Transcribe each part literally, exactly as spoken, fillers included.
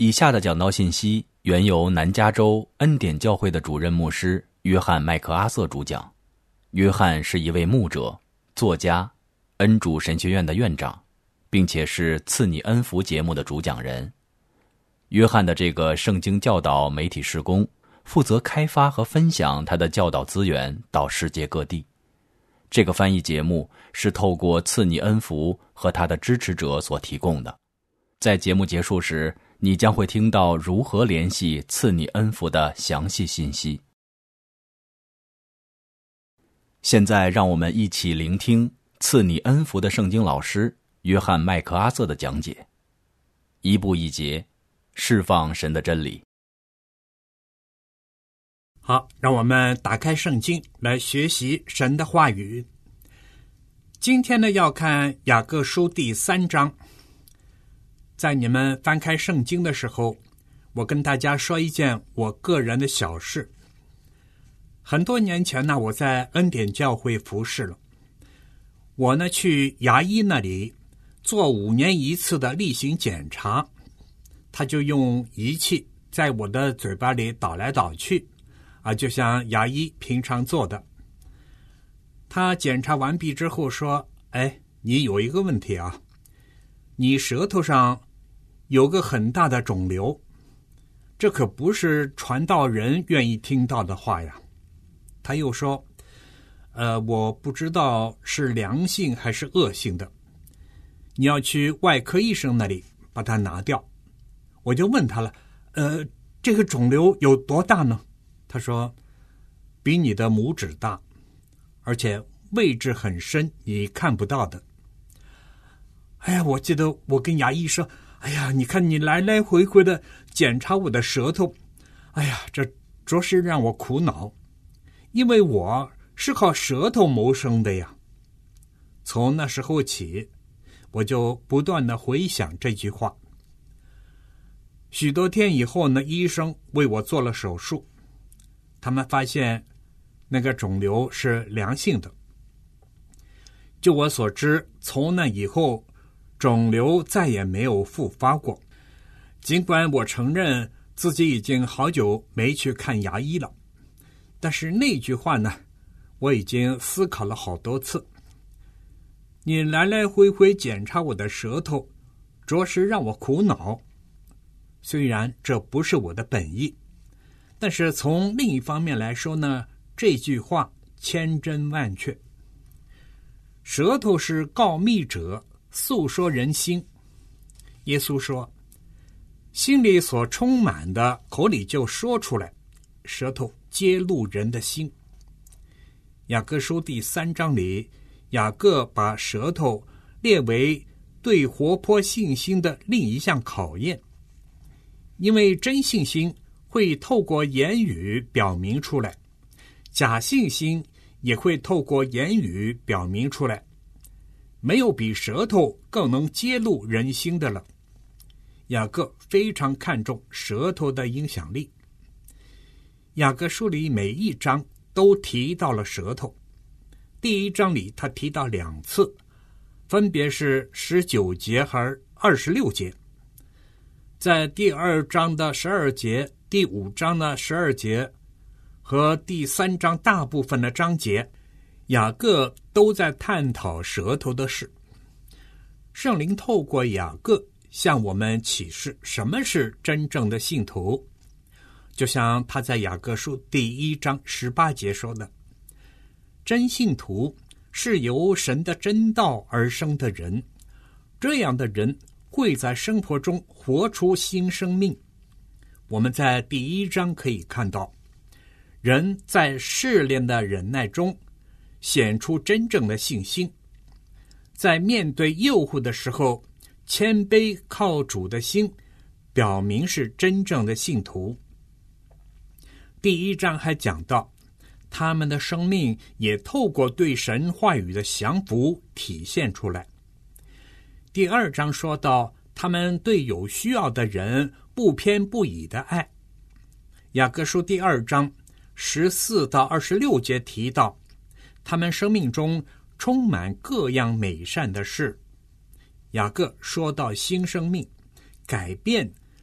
以下的讲道信息原由南加州恩典教会的主任牧师约翰·麦克阿瑟主讲。约翰是一位牧者、作家、恩主神学院的院长，并且是赐你恩福节目的主讲人。约翰的这个圣经教导媒体事工负责开发和分享他的教导资源到世界各地。这个翻译节目是透过赐你恩福和他的支持者所提供的。在节目结束时，你将会听到如何联系赐你恩福的详细信息。现在让我们一起聆听赐你恩福的圣经老师约翰·麦克阿瑟的讲解。一步一节，释放神的真理。 好，让我们打开圣经来学习神的话语。今天呢，要看雅各书第三章。在你们翻开圣经的时候，我跟大家说一件我个人的小事。很多年前呢，我在恩典教会服侍了。我呢去牙医那里做五年一次的例行检查，他就用仪器在我的嘴巴里倒来倒去，啊，就像牙医平常做的。他检查完毕之后说：“哎，你有一个问题啊，你舌头上有个很大的肿瘤，这可不是传道人愿意听到的话呀。”他又说：“呃，我不知道是良性还是恶性的，你要去外科医生那里把它拿掉。”我就问他了：“呃，这个肿瘤有多大呢？”他说：“比你的拇指大，而且位置很深，你看不到的。”哎呀，我记得我跟牙医说：“哎呀，你看你来来回回的检查我的舌头，哎呀，这着实让我苦恼。因为我是靠舌头谋生的呀。”从那时候起，我就不断的回想这句话。许多天以后呢，医生为我做了手术，他们发现那个肿瘤是良性的。就我所知，从那以后，肿瘤再也没有复发过。尽管我承认自己已经好久没去看牙医了，但是那句话呢，我已经思考了好多次。你来来回回检查我的舌头，着实让我苦恼。虽然这不是我的本意，但是从另一方面来说呢，这句话千真万确。舌头是告密者，诉说人心。耶稣说，心里所充满的，口里就说出来。舌头揭露人的心。雅各书第三章里，雅各把舌头列为对活泼信心的另一项考验，因为真信心会透过言语表明出来，假信心也会透过言语表明出来，没有比舌头更能揭露人心的了。雅各非常看重舌头的影响力。雅各书里每一章都提到了舌头。第一章里他提到两次，分别是十九节和二十六节。在第二章的十二节、第五章的十二节和第三章大部分的章节，雅各都在探讨舌头的事。圣灵透过雅各向我们启示什么是真正的信徒。就像他在雅各书第一章十八节说的，真信徒是由神的真道而生的人，这样的人会在生活中活出新生命。我们在第一章可以看到，人在试炼的忍耐中显出真正的信心，在面对诱惑的时候，谦卑靠主的心表明是真正的信徒。第一章还讲到，他们的生命也透过对神话语的降服体现出来。第二章说到，他们对有需要的人不偏不倚的爱。雅各书第二章十四到二十六节提到，他们生命中充满各样美善的事。雅各说到新生命，改变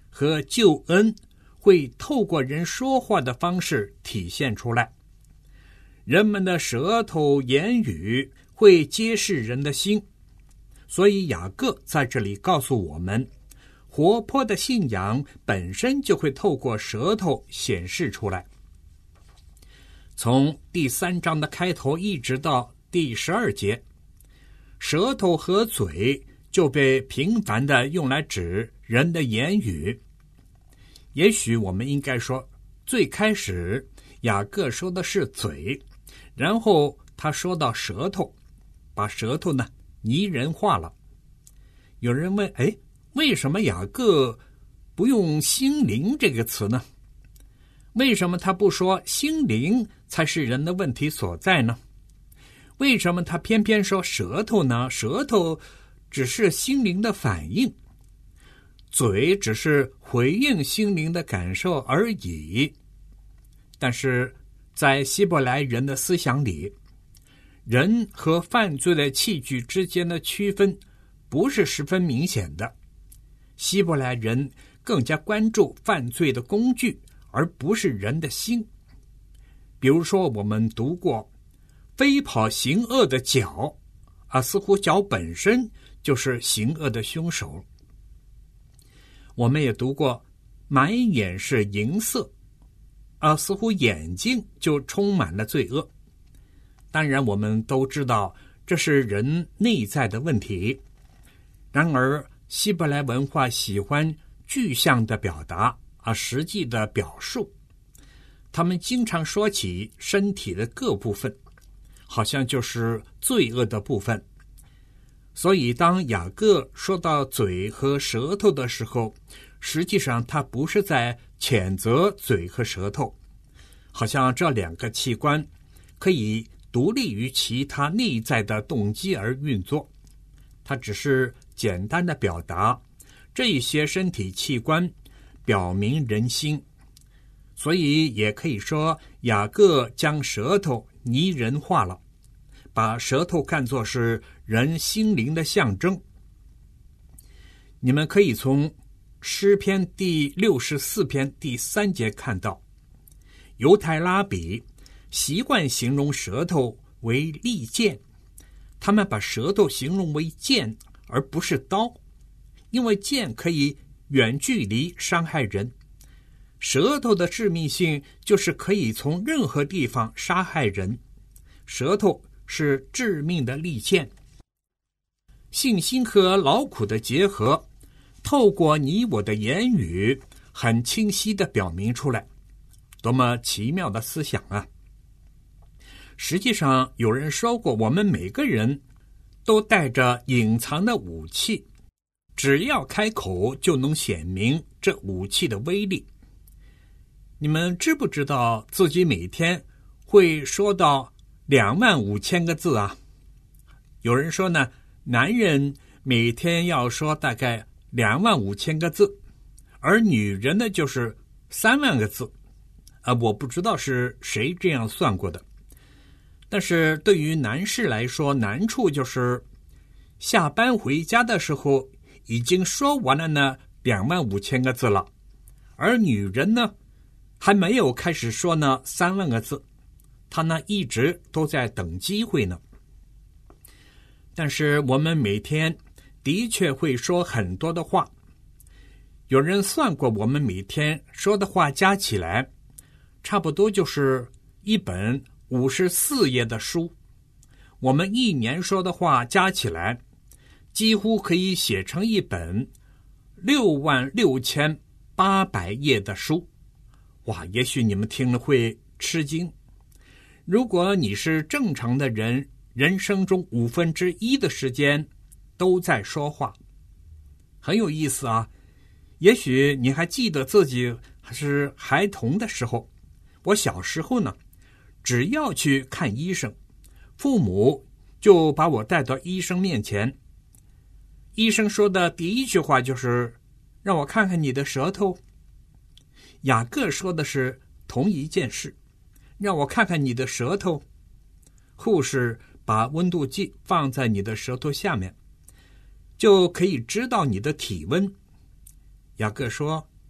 和救恩会透过人说话的方式体现出来。人们的舌头言语会揭示人的心，所以雅各在这里告诉我们，活泼的信仰本身就会透过舌头显示出来。从第三章的开头一直到第十二节，舌头和嘴就被频繁地用来指人的言语。也许我们应该说，最开始雅各说的是嘴，然后他说到舌头，把舌头呢拟人化了。有人问，哎，为什么雅各不用心灵这个词呢？为什么他不说心灵才是人的问题所在呢？为什么他偏偏说舌头呢？舌头只是心灵的反应，嘴只是回应心灵的感受而已。但是在希伯来人的思想里，人和犯罪的器具之间的区分不是十分明显的。希伯来人更加关注犯罪的工具，而不是人的心。比如说，我们读过飞跑行恶的脚啊，似乎脚本身就是行恶的凶手。我们也读过满眼是银色啊，似乎眼睛就充满了罪恶。当然我们都知道这是人内在的问题，然而希伯来文化喜欢具象的表达啊，实际的表述。他们经常说起身体的各部分，好像就是罪恶的部分。所以当雅各说到嘴和舌头的时候，实际上他不是在谴责嘴和舌头，好像这两个器官可以独立于其他内在的动机而运作。他只是简单的表达这一些身体器官表明人心。所以也可以说，雅各将舌头拟人化了，把舌头看作是人心灵的象征。你们可以从诗篇第六十四篇第三节看到，犹太拉比习惯形容舌头为利剑，他们把舌头形容为剑而不是刀，因为剑可以远距离伤害人，舌头的致命性就是可以从任何地方杀害人，舌头是致命的利剑。信心和劳苦的结合，透过你我的言语很清晰地表明出来，多么奇妙的思想啊！实际上有人说过，我们每个人都带着隐藏的武器，只要开口就能显明这武器的威力。你们知不知道自己每天会说到两万五千个字啊？有人说呢，男人每天要说大概两万五千个字，而女人呢就是三万个字。啊，我不知道是谁这样算过的。但是对于男士来说，难处就是下班回家的时候已经说完了呢两万五千个字了，而女人呢还没有开始说呢三万个字，她呢一直都在等机会呢。但是我们每天的确会说很多的话，有人算过，我们每天说的话加起来差不多就是一本五十四页的书，我们一年说的话加起来几乎可以写成一本六万六千八百页的书。哇，也许你们听了会吃惊。如果你是正常的人，人生中五分之一的时间都在说话，很有意思啊。也许你还记得自己还是孩童的时候，我小时候呢，只要去看医生，父母就把我带到医生面前，医生说的第一句话就是让我看看你的舌头。雅各说的是同一件事，让我看看你的舌头。护士把温度计放在你的舌头下面，就可以知道你的体温。雅各说，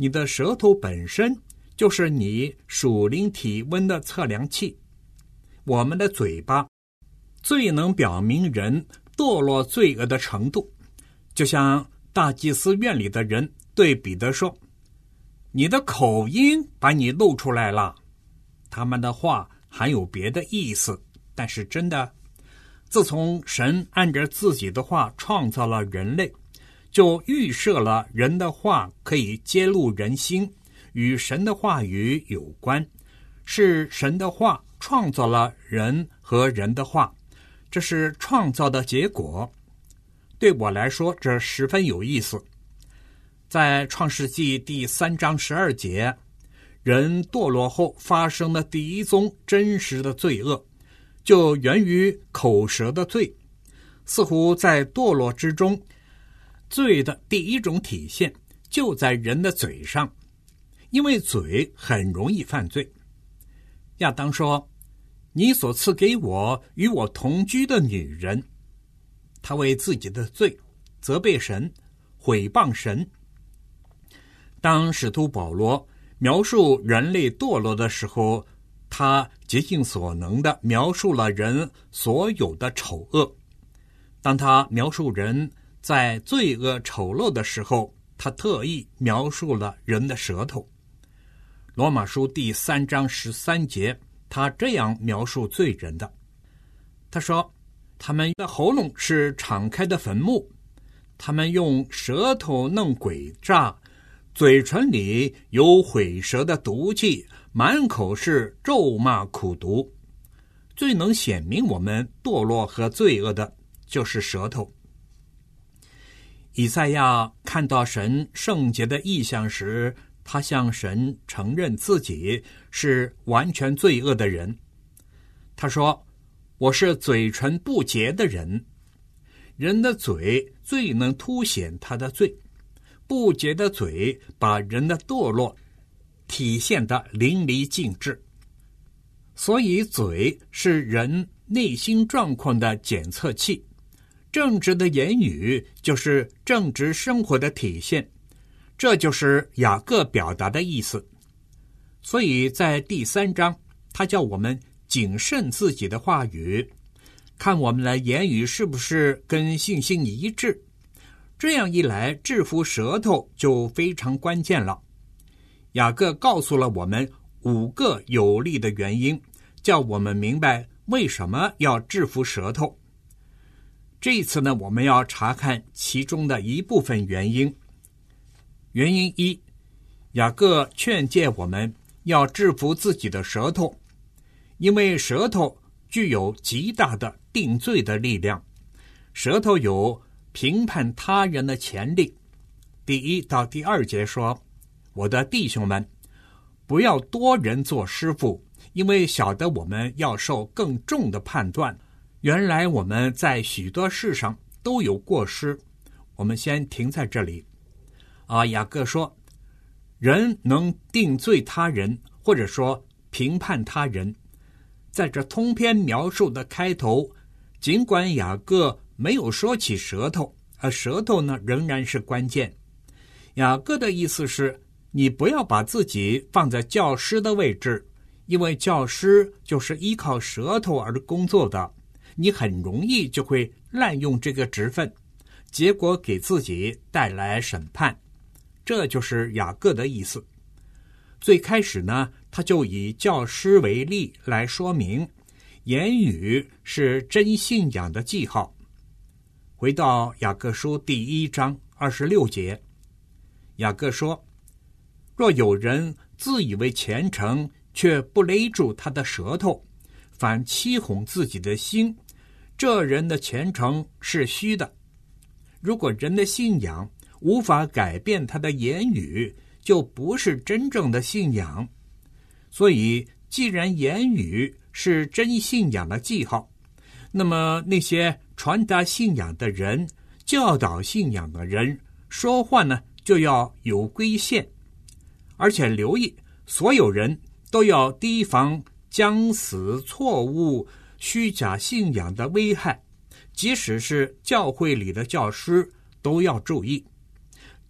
你的舌头本身就是你属灵体温的测量器。我们的嘴巴最能表明人堕落罪恶的程度，就像大祭司院里的人对彼得说，你的口音把你露出来了。他们的话还有别的意思，但是真的，自从神按着自己的话创造了人类，就预设了人的话可以揭露人心，与神的话语有关，是神的话创造了人和人的话，这是创造的结果。对我来说，这十分有意思。在创世纪第三章十二节，人堕落后发生的第一宗真实的罪恶，就源于口舌的罪。似乎在堕落之中，罪的第一种体现就在人的嘴上，因为嘴很容易犯罪。亚当说，你所赐给我与我同居的女人，他为自己的罪责备神，毁谤神。当使徒保罗描述人类堕落的时候，他竭尽所能地描述了人所有的丑恶。当他描述人在罪恶丑陋的时候，他特意描述了人的舌头。罗马书第三章十三节，他这样描述罪人的，他说，他们的喉咙是敞开的坟墓，他们用舌头弄诡诈，嘴唇里有毁舌的毒气，满口是咒骂苦毒。最能显明我们堕落和罪恶的就是舌头。以赛亚看到神圣洁的异象时，他向神承认自己是完全罪恶的人。他说，我是嘴唇不洁的人。人的嘴最能凸显他的罪，不洁的嘴把人的堕落体现得淋漓尽致。所以嘴是人内心状况的检测器，正直的言语就是正直生活的体现，这就是雅各表达的意思。所以在第三章，他叫我们谨慎自己的话语，看我们的言语是不是跟信心一致。这样一来，制服舌头就非常关键了。雅各告诉了我们五个有力的原因，叫我们明白为什么要制服舌头。这一次呢，我们要查看其中的一部分原因。原因一，雅各劝诫我们要制服自己的舌头，因为舌头具有极大的定罪的力量，舌头有评判他人的潜力。第一到第二节说，我的弟兄们，不要多人做师傅，因为晓得我们要受更重的判断。原来我们在许多事上都有过失。我们先停在这里。啊，雅各说，人能定罪他人，或者说评判他人。在这通篇描述的开头，尽管雅各没有说起舌头，而舌头呢仍然是关键。雅各的意思是，你不要把自己放在教师的位置，因为教师就是依靠舌头而工作的，你很容易就会滥用这个职分，结果给自己带来审判。这就是雅各的意思。最开始呢，他就以教师为例来说明，言语是真信仰的记号。回到雅各书第一章二十六节，雅各说，若有人自以为虔诚，却不勒住他的舌头，反欺哄自己的心，这人的虔诚是虚的。如果人的信仰无法改变他的言语，就不是真正的信仰。所以既然言语是真信仰的记号，那么那些传达信仰的人、教导信仰的人说话呢，就要有规限。而且留意，所有人都要提防将死、错误、虚假信仰的危害，即使是教会里的教师都要注意。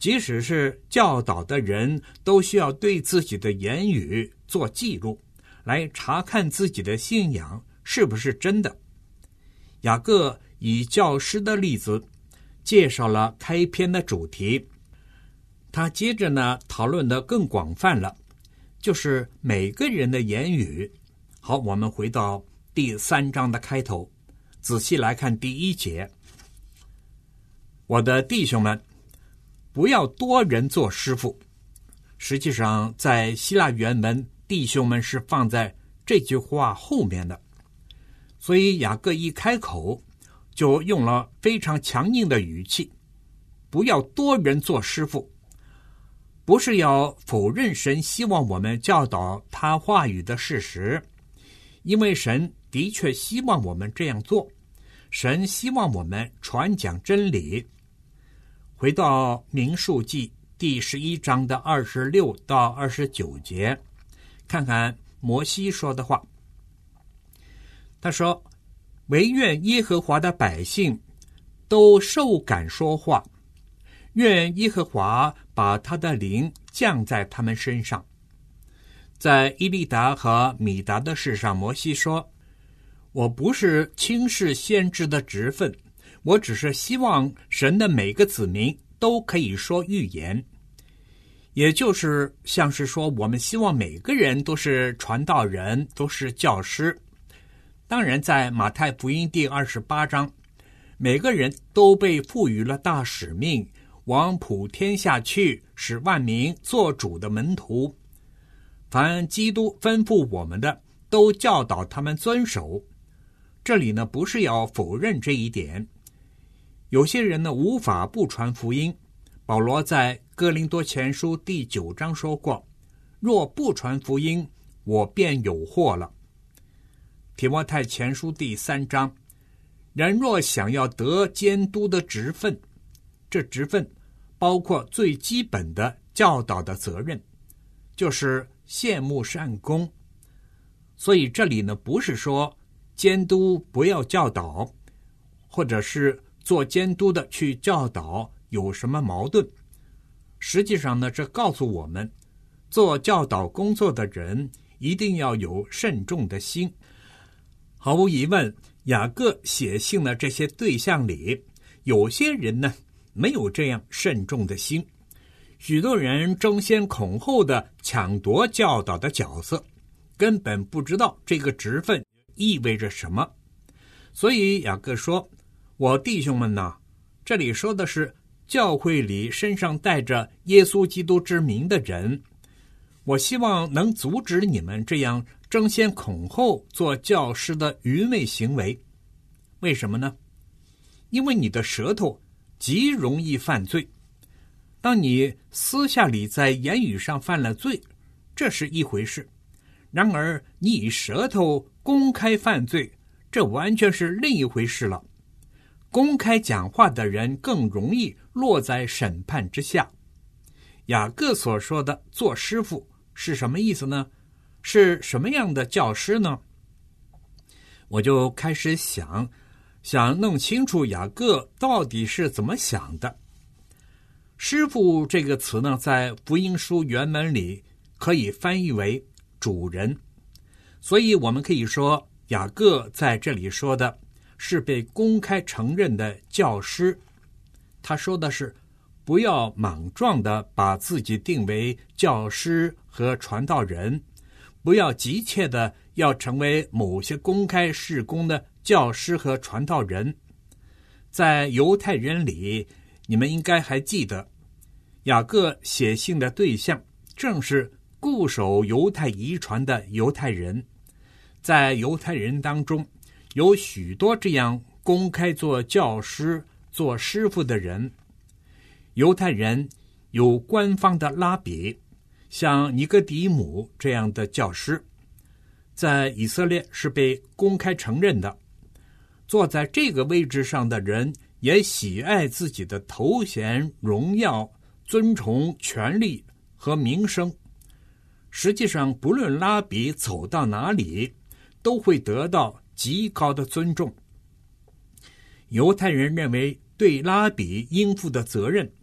即使是教导的人，都需要对自己的言语做记录，来查看自己的信仰是不是真的。雅各以教师的例子介绍了开篇的主题，他接着呢讨论的更广泛了，就是每个人的言语。好，我们回到第三章的开头，仔细来看第一节。我的弟兄们，不要多人做师傅。实际上在希腊原文，弟兄们是放在这句话后面的，所以雅各一开口就用了非常强硬的语气，不要多人做师傅。不是要否认神希望我们教导他话语的事实，因为神的确希望我们这样做，神希望我们传讲真理。回到民数记第十一章的二十六到二十九节，看看摩西说的话。他说，惟愿耶和华的百姓都受感说话，愿耶和华把他的灵降在他们身上。在伊利达和米达的事上，摩西说，我不是轻视先知的职分，我只是希望神的每个子民都可以说预言，也就是像是说我们希望每个人都是传道人，都是教师。当然在马太福音第二十八章，每个人都被赋予了大使命，往普天下去，使万民做主的门徒。凡基督吩咐我们的，都教导他们遵守。这里呢，不是要否认这一点。有些人呢，无法不传福音。保罗在哥林多前书第九章说过，若不传福音，我便有祸了。提摩太前书第三章，人若想要得监督的职分，这职分包括最基本的教导的责任，就是羡慕善功。所以这里呢，不是说监督不要教导，或者是做监督的去教导有什么矛盾。实际上呢，这告诉我们，做教导工作的人一定要有慎重的心。毫无疑问，雅各写信的这些对象里，有些人呢没有这样慎重的心，许多人争先恐后的抢夺教导的角色，根本不知道这个职分意味着什么。所以雅各说，我弟兄们呐，这里说的是教会里身上带着耶稣基督之名的人，我希望能阻止你们这样争先恐后做教师的愚昧行为。为什么呢？因为你的舌头极容易犯罪。当你私下里在言语上犯了罪，这是一回事，然而你以舌头公开犯罪，这完全是另一回事了。公开讲话的人更容易落在审判之下。雅各所说的做师傅是什么意思呢？是什么样的教师呢？我就开始想想弄清楚雅各到底是怎么想的。师傅这个词呢，在福音书原文里可以翻译为主人，所以我们可以说雅各在这里说的是被公开承认的教师。他说的是，不要莽撞地把自己定为教师和传道人，不要急切地要成为某些公开事工的教师和传道人。在犹太人里，你们应该还记得，雅各写信的对象正是固守犹太遗传的犹太人。在犹太人当中，有许多这样公开做教师、做师傅的人。犹太人有官方的拉比，像尼哥底母这样的教师，在以色列是被公开承认的。坐在这个位置上的人也喜爱自己的头衔、荣耀、尊崇、权力和名声。实际上，不论拉比走到哪里，都会得到极高的尊重。犹太人认为对拉比应负的责任，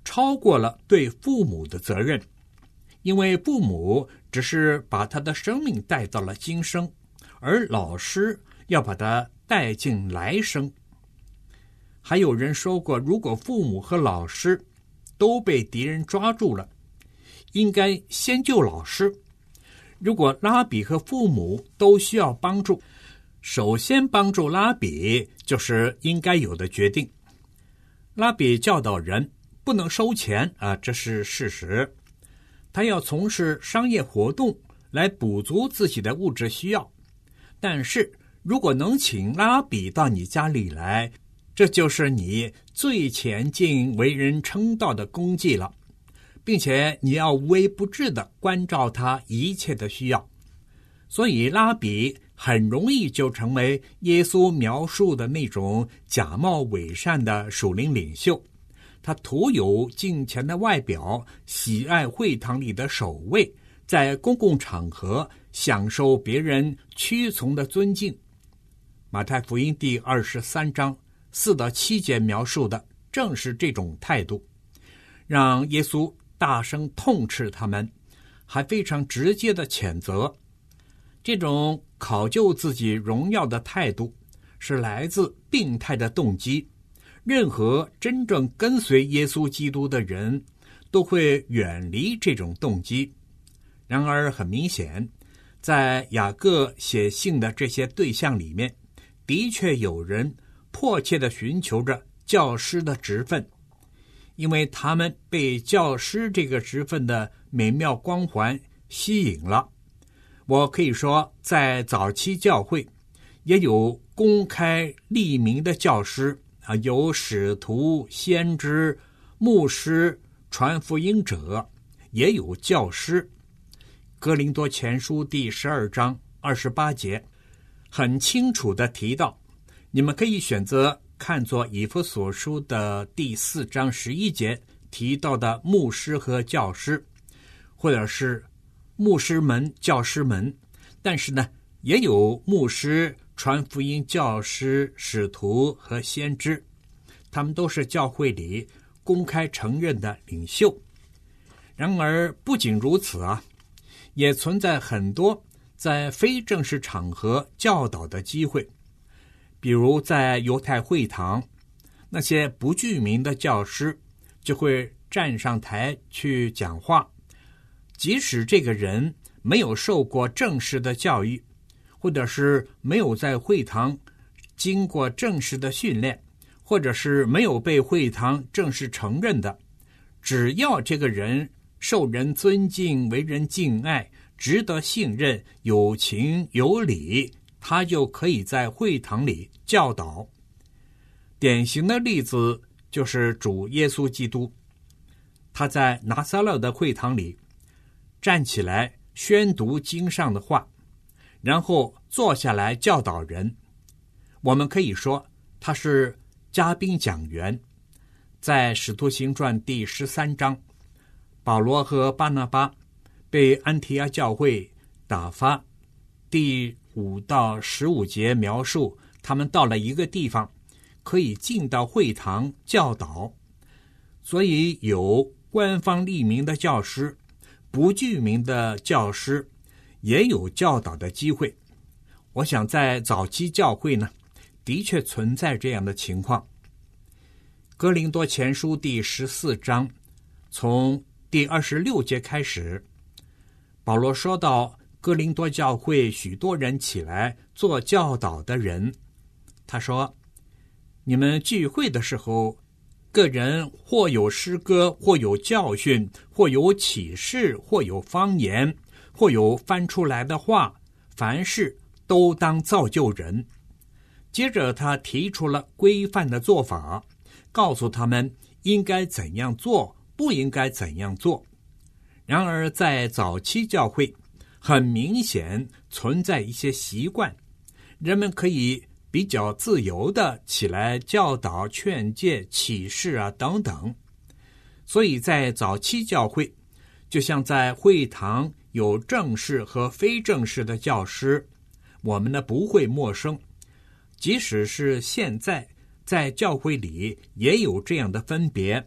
超过了对父母的责任，因为父母只是把他的生命带到了今生，而老师要把他带进来生。还有人说过，如果父母和老师都被敌人抓住了，应该先救老师。如果拉比和父母都需要帮助，首先帮助拉比就是应该有的决定。拉比教导人不能收钱啊，这是事实。他要从事商业活动来补足自己的物质需要。但是如果能请拉比到你家里来，这就是你最前进为人称道的功绩了，并且你要无微不至地关照他一切的需要。所以拉比很容易就成为耶稣描述的那种假冒伪善的属灵领袖。他徒有敬虔的外表，喜爱会堂里的守卫，在公共场合享受别人屈从的尊敬。马太福音第二十三章四到七节描述的正是这种态度，让耶稣大声痛斥他们，还非常直接的谴责。这种考究自己荣耀的态度是来自病态的动机，任何真正跟随耶稣基督的人都会远离这种动机。然而很明显，在雅各写信的这些对象里面，的确有人迫切地寻求着教师的职分，因为他们被教师这个职分的美妙光环吸引了。我可以说，在早期教会也有公开立名的教师啊，有使徒、先知、牧师、传福音者，也有教师。哥林多前书第十二章二十八节很清楚地提到，你们可以选择看作以弗所书的第四章十一节提到的牧师和教师，或者是牧师们、教师们。但是呢，也有牧师、传福音教师、使徒和先知，他们都是教会里公开承认的领袖。然而不仅如此啊，也存在很多在非正式场合教导的机会。比如在犹太会堂，那些不具名的教师就会站上台去讲话，即使这个人没有受过正式的教育，或者是没有在会堂经过正式的训练，或者是没有被会堂正式承认的，只要这个人受人尊敬，为人敬爱，值得信任，有情有理，他就可以在会堂里教导。典型的例子就是主耶稣基督，他在拿撒勒的会堂里站起来宣读经上的话，然后坐下来教导人。我们可以说他是嘉宾讲员。在使徒行传第十三章，保罗和巴拿巴被安提阿教会打发，第五到十五节描述他们到了一个地方，可以进到会堂教导。所以有官方立名的教师，不具名的教师也有教导的机会。我想在早期教会呢，的确存在这样的情况。哥林多前书第十四章从第二十六节开始，保罗说到哥林多教会许多人起来做教导的人，他说，你们聚会的时候，个人或有诗歌，或有教训，或有启示，或有方言，或有翻出来的话，凡事都当造就人。接着他提出了规范的做法，告诉他们应该怎样做，不应该怎样做。然而在早期教会，很明显存在一些习惯，人们可以比较自由的起来教导、劝诫、启示啊等等。所以在早期教会，就像在会堂有正式和非正式的教师，我们呢不会陌生。即使是现在在教会里也有这样的分别，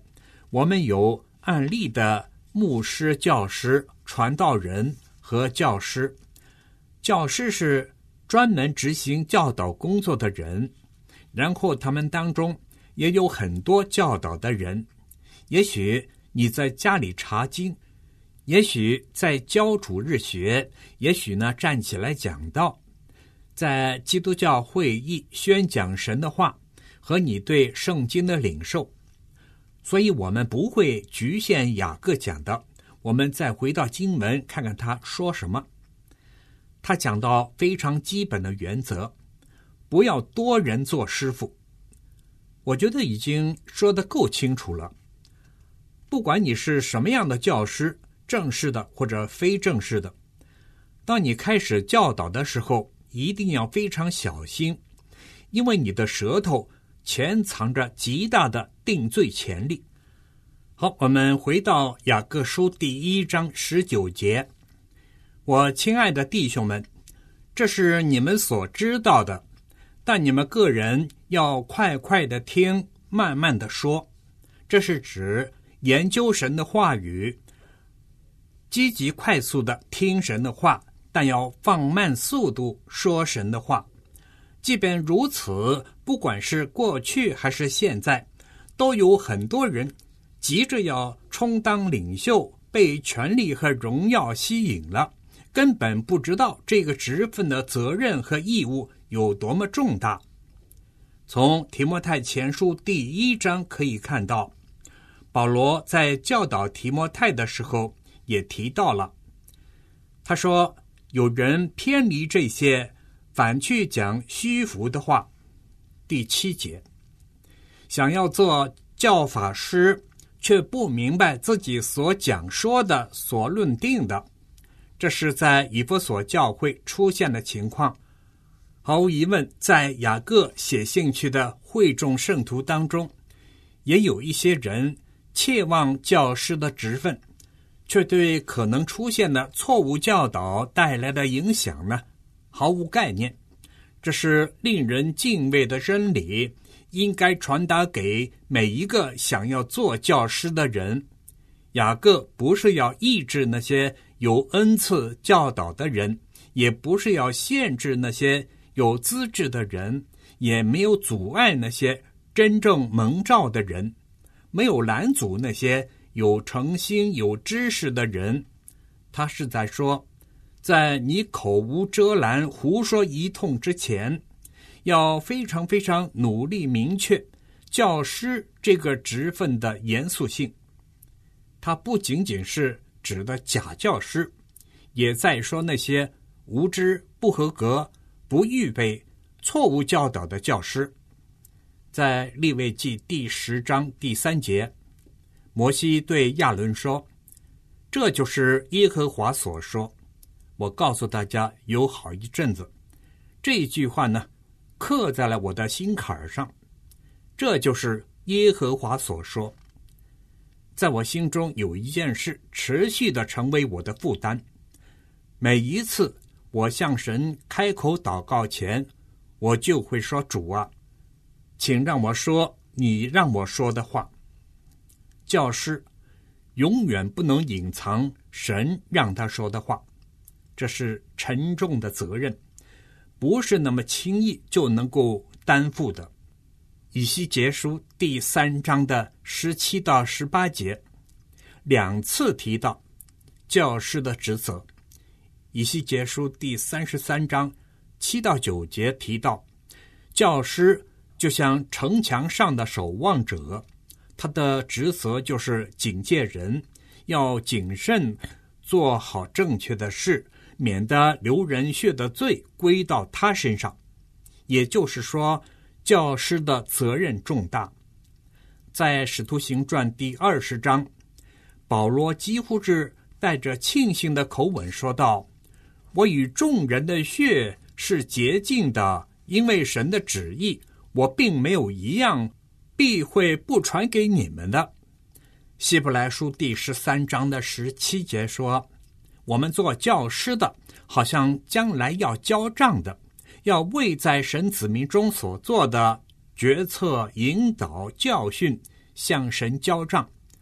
我们有按例的牧师、教师、传道人和教师。教师是专门执行教导工作的人，然后他们当中也有很多教导的人。也许你在家里查经，也许在教主日学，也许呢站起来讲道，在基督教会议宣讲神的话和你对圣经的领受。所以我们不会局限雅各讲的，我们再回到经文看看他说什么。他讲到非常基本的原则，不要多人做师傅。我觉得已经说得够清楚了。不管你是什么样的教师，正式的或者非正式的，当你开始教导的时候，一定要非常小心，因为你的舌头潜藏着极大的定罪潜力。好，我们回到雅各书第一章十九节。我亲爱的弟兄们，这是你们所知道的，但你们个人要快快的听，慢慢的说。这是指研究神的话语，积极快速的听神的话，但要放慢速度说神的话。即便如此，不管是过去还是现在，都有很多人急着要充当领袖，被权力和荣耀吸引了，根本不知道这个职分的责任和义务有多么重大。从提摩太前书第一章可以看到，保罗在教导提摩太的时候也提到了，他说有人偏离这些，反去讲虚浮的话。第七节，想要做教法师，却不明白自己所讲说的、所论定的，这是在以弗所教会出现的情况。毫无疑问，在雅各写信去的会众圣徒当中，也有一些人切望教师的职分，却对可能出现的错误教导带来的影响呢，毫无概念。这是令人敬畏的真理，应该传达给每一个想要做教师的人。雅各不是要抑制那些有恩赐教导的人，也不是要限制那些有资质的人，也没有阻碍那些真正蒙召的人，没有拦阻那些有诚心有知识的人。他是在说，在你口无遮拦胡说一通之前，要非常非常努力明确教师这个职分的严肃性。它不仅仅是指的假教师，也在说那些无知、不合格、不预备、错误教导的教师。在利未记第十章第三节，摩西对亚伦说，这就是耶和华所说。我告诉大家有好一阵子，这句话呢刻在了我的心坎上。这就是耶和华所说。在我心中有一件事持续的成为我的负担，每一次我向神开口祷告前，我就会说，主啊，请让我说你让我说的话。教师永远不能隐藏神让他说的话，这是沉重的责任，不是那么轻易就能够担负的。以西结书第三章的十七到十八节两次提到教师的职责。以西结书第三十三章七到九节提到，教师就像城墙上的守望者，他的职责就是警戒人，要谨慎做好正确的事，免得流人血的罪归到他身上。也就是说，教师的责任重大。在使徒行传第二十章，保罗几乎是带着庆幸的口吻说道，我与众人的血是洁净的，因为神的旨意，我并没有一样必会不传给你们的。希伯来书第十三章的十七节说，我们做教师的，好像将来要交账的，要为在神子民中所做的决策、引导、教训向神交账。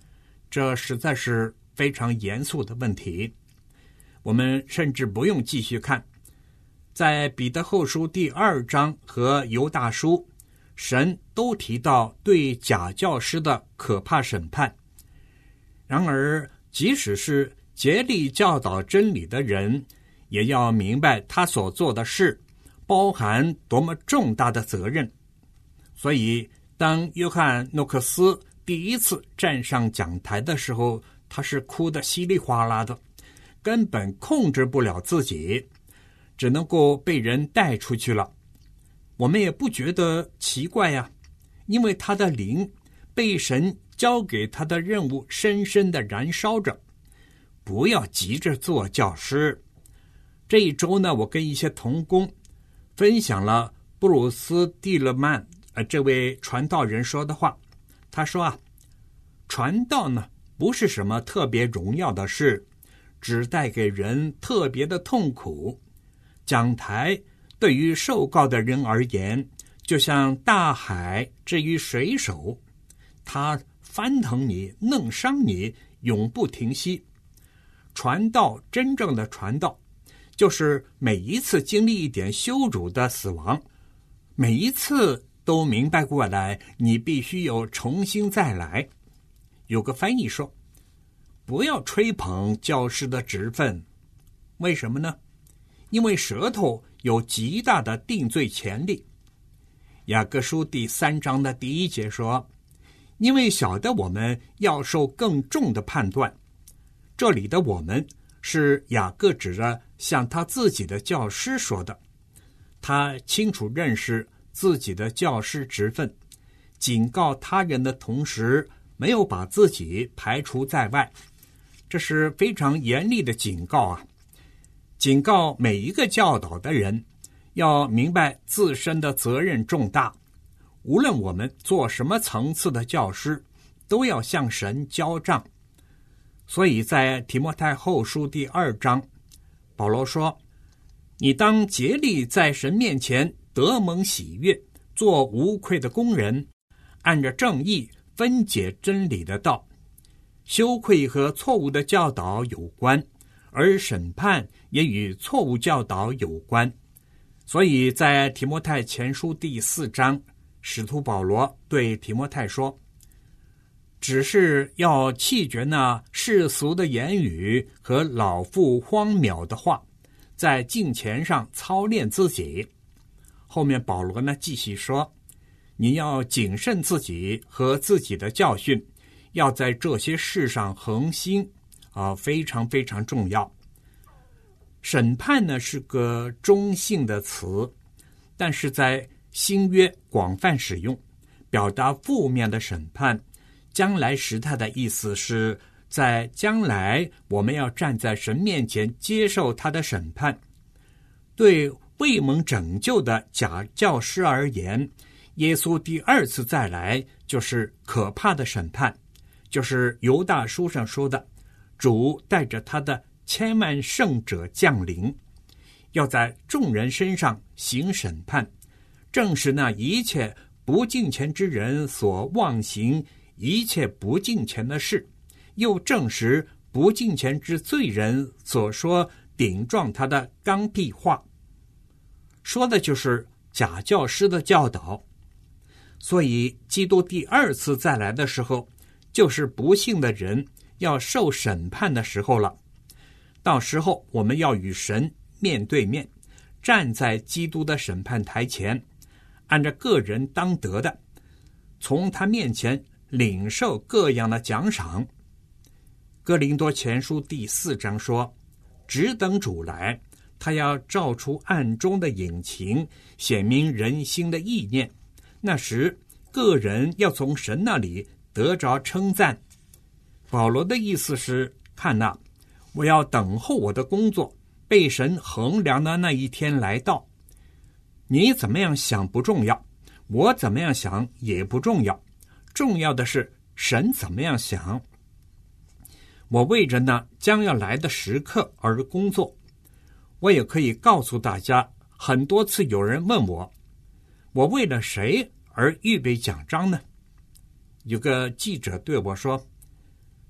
这实在是非常严肃的问题。我们甚至不用继续看，在彼得后书第二章和犹大书，神都提到对假教师的可怕审判。然而，即使是竭力教导真理的人，也要明白他所做的事包含多么重大的责任。所以，当约翰诺克斯第一次站上讲台的时候，他是哭得稀里哗啦的，根本控制不了自己，只能够被人带出去了。我们也不觉得奇怪呀，因为他的灵被神交给他的任务深深地燃烧着。不要急着做教师。这一周呢，我跟一些同工分享了布鲁斯·蒂勒曼呃这位传道人说的话。他说啊，传道呢不是什么特别荣耀的事，只带给人特别的痛苦。讲台对于受告的人而言，就像大海至于水手，它翻腾你，弄伤你，永不停息。传道，真正的传道，就是每一次经历一点羞辱的死亡，每一次都明白过来，你必须有重新再来。有个翻译说，不要吹捧教师的职分。为什么呢？因为舌头有极大的定罪潜力。雅各书第三章的第一节说，因为晓得我们要受更重的判断。这里的我们是雅各指着向他自己的教师说的，他清楚认识自己的教师职分，警告他人的同时，没有把自己排除在外。这是非常严厉的警告啊！警告每一个教导的人，要明白自身的责任重大。无论我们做什么层次的教师，都要向神交账。所以在提摩太后书第二章，保罗说，你当竭力在神面前得蒙喜悦，做无愧的工人，按着正义分解真理的道。羞愧和错误的教导有关，而审判也与错误教导有关。所以在提摩太前书第四章，使徒保罗对提摩太说，只是要弃绝那世俗的言语和老妇荒渺的话，在敬虔上操练自己。后面保罗呢继续说，你要谨慎自己和自己的教训，要在这些事上恒心啊，非常非常重要。审判呢是个中性的词，但是在新约广泛使用，表达负面的审判。将来时态的意思是在将来我们要站在神面前接受他的审判。对未蒙拯救的假教师而言，耶稣第二次再来就是可怕的审判，就是犹大书上说的，主带着他的千万圣者降临，要在众人身上行审判，正是那一切不敬虔之人所妄行一切不敬虔的事，又证实不敬虔之罪人所说顶撞他的刚愎话，说的就是假教师的教导。所以基督第二次再来的时候，就是不幸的人要受审判的时候了。到时候我们要与神面对面，站在基督的审判台前，按照个人当得的，从他面前领受各样的奖赏。哥林多前书第四章说，只等主来，他要照出暗中的隐情，显明人心的意念。那时个人要从神那里得着称赞。保罗的意思是，看哪，我要等候我的工作被神衡量的那一天来到。你怎么样想不重要，我怎么样想也不重要，重要的是神怎么样想。我为着那将要来的时刻而工作。我也可以告诉大家，很多次有人问我，我为了谁而预备奖章呢？有个记者对我说，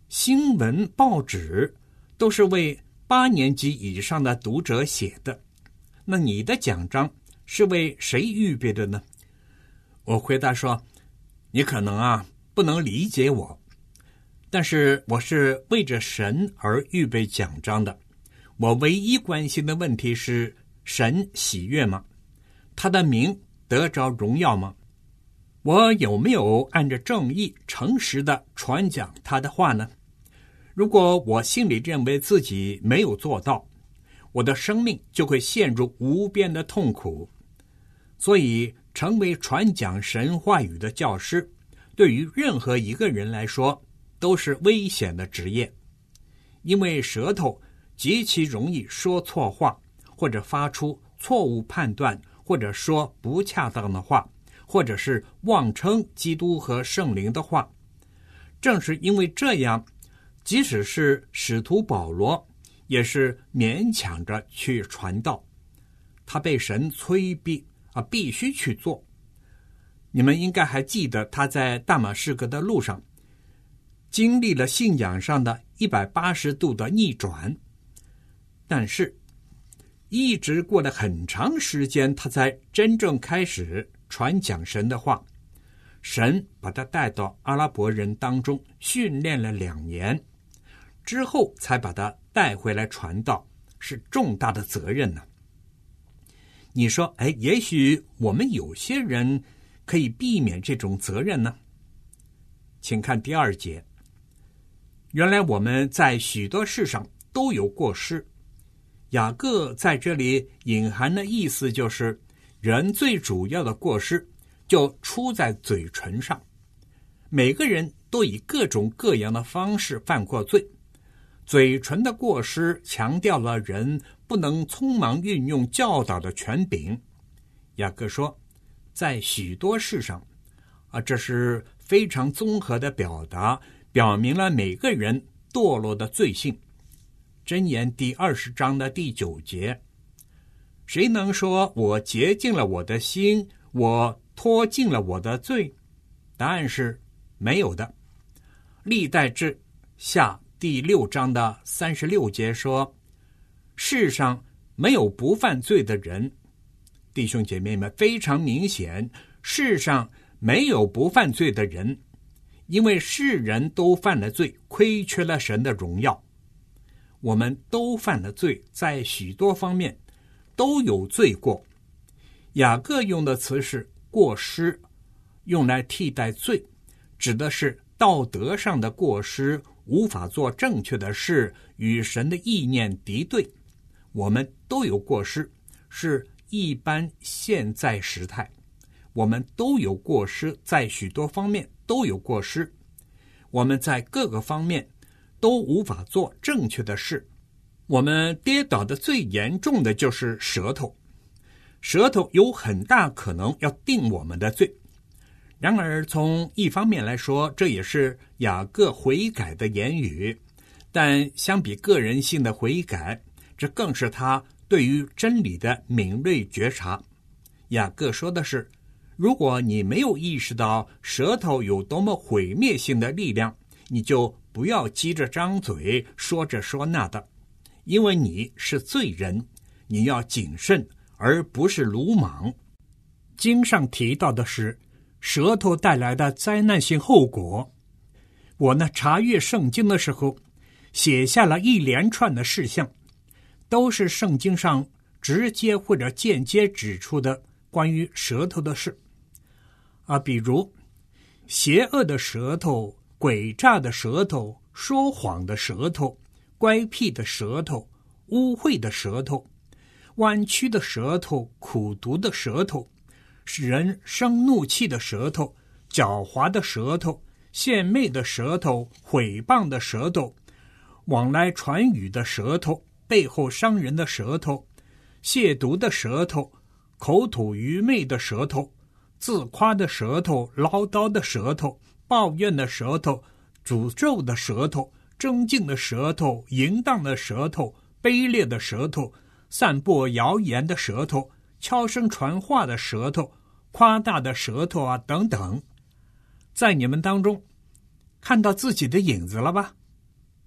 新闻报纸都是为八年级以上的读者写的，那你的奖章是为谁预备的呢？我回答说，你可能啊不能理解我，但是我是为着神而预备奖章的。我唯一关心的问题是，神喜悦吗？他的名得着荣耀吗？我有没有按着正义诚实的传讲他的话呢？如果我心里认为自己没有做到，我的生命就会陷入无边的痛苦。所以成为传讲神话语的教师，对于任何一个人来说都是危险的职业，因为舌头极其容易说错话，或者发出错误判断，或者说不恰当的话，或者是妄称基督和圣灵的话。正是因为这样，即使是使徒保罗也是勉强着去传道，他被神催逼啊，必须去做。你们应该还记得他在大马士革的路上经历了信仰上的一百八十度的逆转，但是一直过了很长时间，他才真正开始传讲神的话。神把他带到阿拉伯人当中训练了两年之后，才把他带回来传道，是重大的责任呢。你说，哎，也许我们有些人可以避免这种责任呢？请看第二节。原来我们在许多事上都有过失。雅各在这里隐含的意思就是，人最主要的过失就出在嘴唇上。每个人都以各种各样的方式犯过罪。嘴唇的过失强调了人不能匆忙运用教导的权柄。雅各说，在许多事上啊，这是非常综合的表达，表明了每个人堕落的罪性。箴言第二十章的第九节，谁能说我洁净了我的心，我脱尽了我的罪？答案是没有的。历代志下第六章的三十六节说，世上没有不犯罪的人。弟兄姐妹们，非常明显，世上没有不犯罪的人，因为世人都犯了罪，亏缺了神的荣耀。我们都犯了罪，在许多方面都有罪过。雅各用的词是过失，用来替代罪，指的是道德上的过失，无法做正确的事，与神的意念敌对。我们都有过失，是一般现在时态。我们都有过失，在许多方面都有过失。我们在各个方面都无法做正确的事。我们跌倒的最严重的就是舌头，舌头有很大可能要定我们的罪。然而从一方面来说，这也是雅各悔改的言语，但相比个人性的悔改，这更是他对于真理的敏锐觉察。雅各说的是，如果你没有意识到舌头有多么毁灭性的力量，你就不要急着张嘴说这说那的，因为你是罪人，你要谨慎，而不是鲁莽。经上提到的是舌头带来的灾难性后果。我呢，查阅圣经的时候，写下了一连串的事项，都是圣经上直接或者间接指出的关于舌头的事啊，比如邪恶的舌头、诡诈的舌头、说谎的舌头、乖僻的舌头、污秽的舌头、弯曲的舌头、苦毒的舌头、使人生怒气的舌头、狡猾的舌头、献媚的舌头、毁谤的舌头、往来传语的舌头、背后伤人的舌头、亵渎的舌头、口吐愚昧的舌头、自夸的舌头、唠叨的舌头、抱怨的舌头、诅咒的舌头、争竞的舌头、淫荡的舌头、卑劣的舌头、散播谣言的舌头、悄声传话的舌头、夸大的舌头啊，等等。在你们当中看到自己的影子了吧？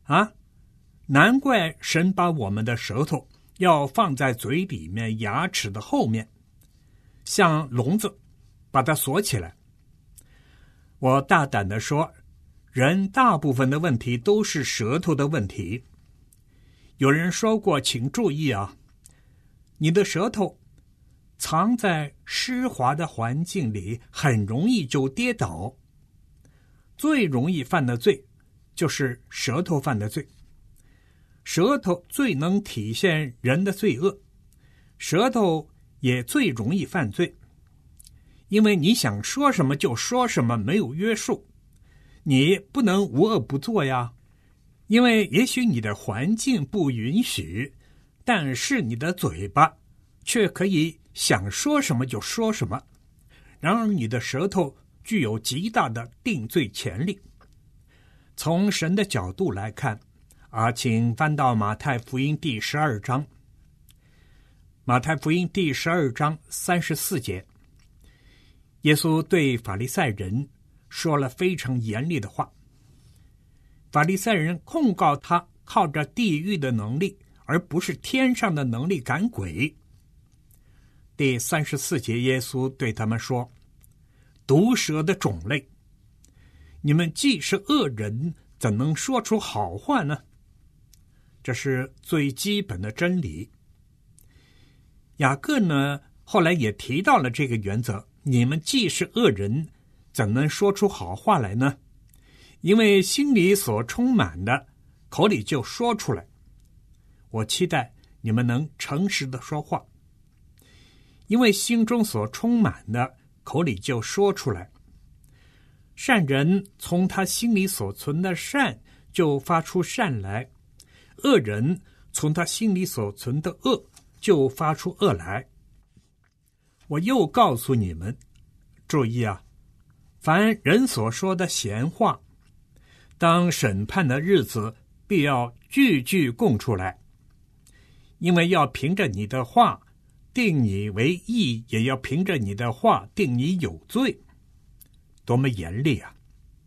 啊，难怪神把我们的舌头要放在嘴里面牙齿的后面，像笼子把它锁起来。我大胆地说，人大部分的问题都是舌头的问题。有人说过，请注意啊，你的舌头藏在湿滑的环境里，很容易就跌倒。最容易犯的罪就是舌头犯的罪。舌头最能体现人的罪恶，舌头也最容易犯罪，因为你想说什么就说什么，没有约束。你不能无恶不作呀，因为也许你的环境不允许，但是你的嘴巴却可以想说什么就说什么。然而你的舌头具有极大的定罪潜力。从神的角度来看啊，请翻到马太福音第十二章。马太福音第十二章三十四节，耶稣对法利赛人说了非常严厉的话。法利赛人控告他靠着地狱的能力，而不是天上的能力赶鬼。第三十四节，耶稣对他们说：毒蛇的种类，你们既是恶人，怎能说出好话呢？这是最基本的真理。雅各呢，后来也提到了这个原则，你们既是恶人，怎能说出好话来呢？因为心里所充满的，口里就说出来。我期待你们能诚实的说话，因为心中所充满的，口里就说出来。善人从他心里所存的善就发出善来，恶人从他心里所存的恶就发出恶来。我又告诉你们，注意啊，凡人所说的闲话，当审判的日子必要句句供出来，因为要凭着你的话定你为义，也要凭着你的话定你有罪。多么严厉啊！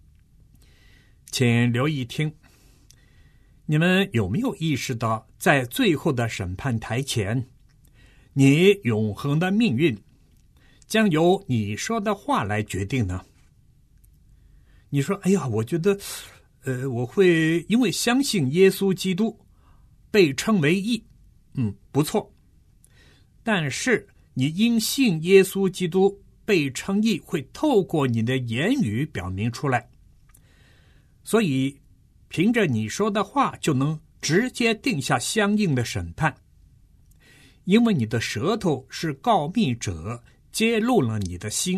请留意听，你们有没有意识到，在最后的审判台前，你永恒的命运将由你说的话来决定呢？你说，哎呀，我觉得呃，我会因为相信耶稣基督被称为义，嗯，不错。但是你因信耶稣基督被称义，会透过你的言语表明出来。所以凭着你说的话就能直接定下相应的审判，因为你的舌头是告密者，揭露了你的心。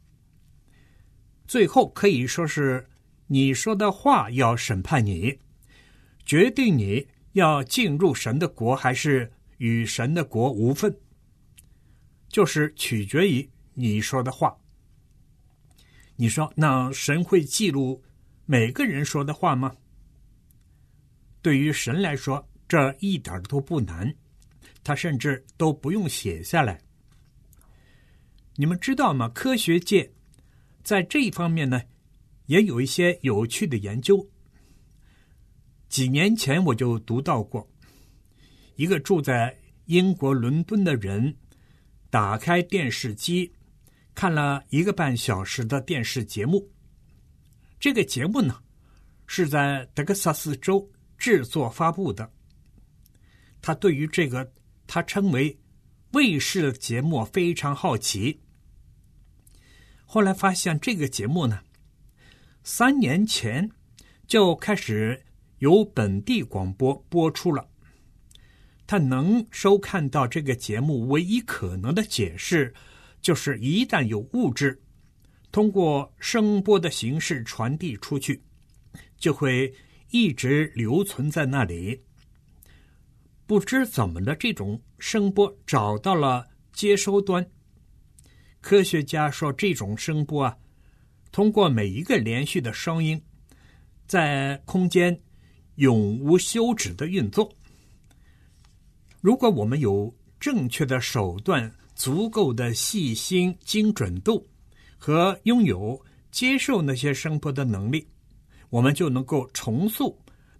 最后可以说是你说的话要审判你，决定你要进入神的国还是与神的国无分，就是取决于你说的话。你说，那神会记录每个人说的话吗？对于神来说，这一点都不难，他甚至都不用写下来。你们知道吗？科学界在这一方面呢，也有一些有趣的研究。几年前我就读到过，一个住在英国伦敦的人打开电视机，看了一个半小时的电视节目。这个节目呢，是在德克萨斯州制作发布的。他对于这个他称为卫视的节目非常好奇。后来发现这个节目呢，三年前就开始由本地广播播出了。他能收看到这个节目，唯一可能的解释就是一旦有物质通过声波的形式传递出去，就会一直留存在那里。不知怎么的，这种声波找到了接收端。科学家说，这种声波啊，通过每一个连续的声音，在空间永无休止的运作。如果我们有正确的手段、足够的细心、精准度和拥有接受那些声波的能力，我们就能够重塑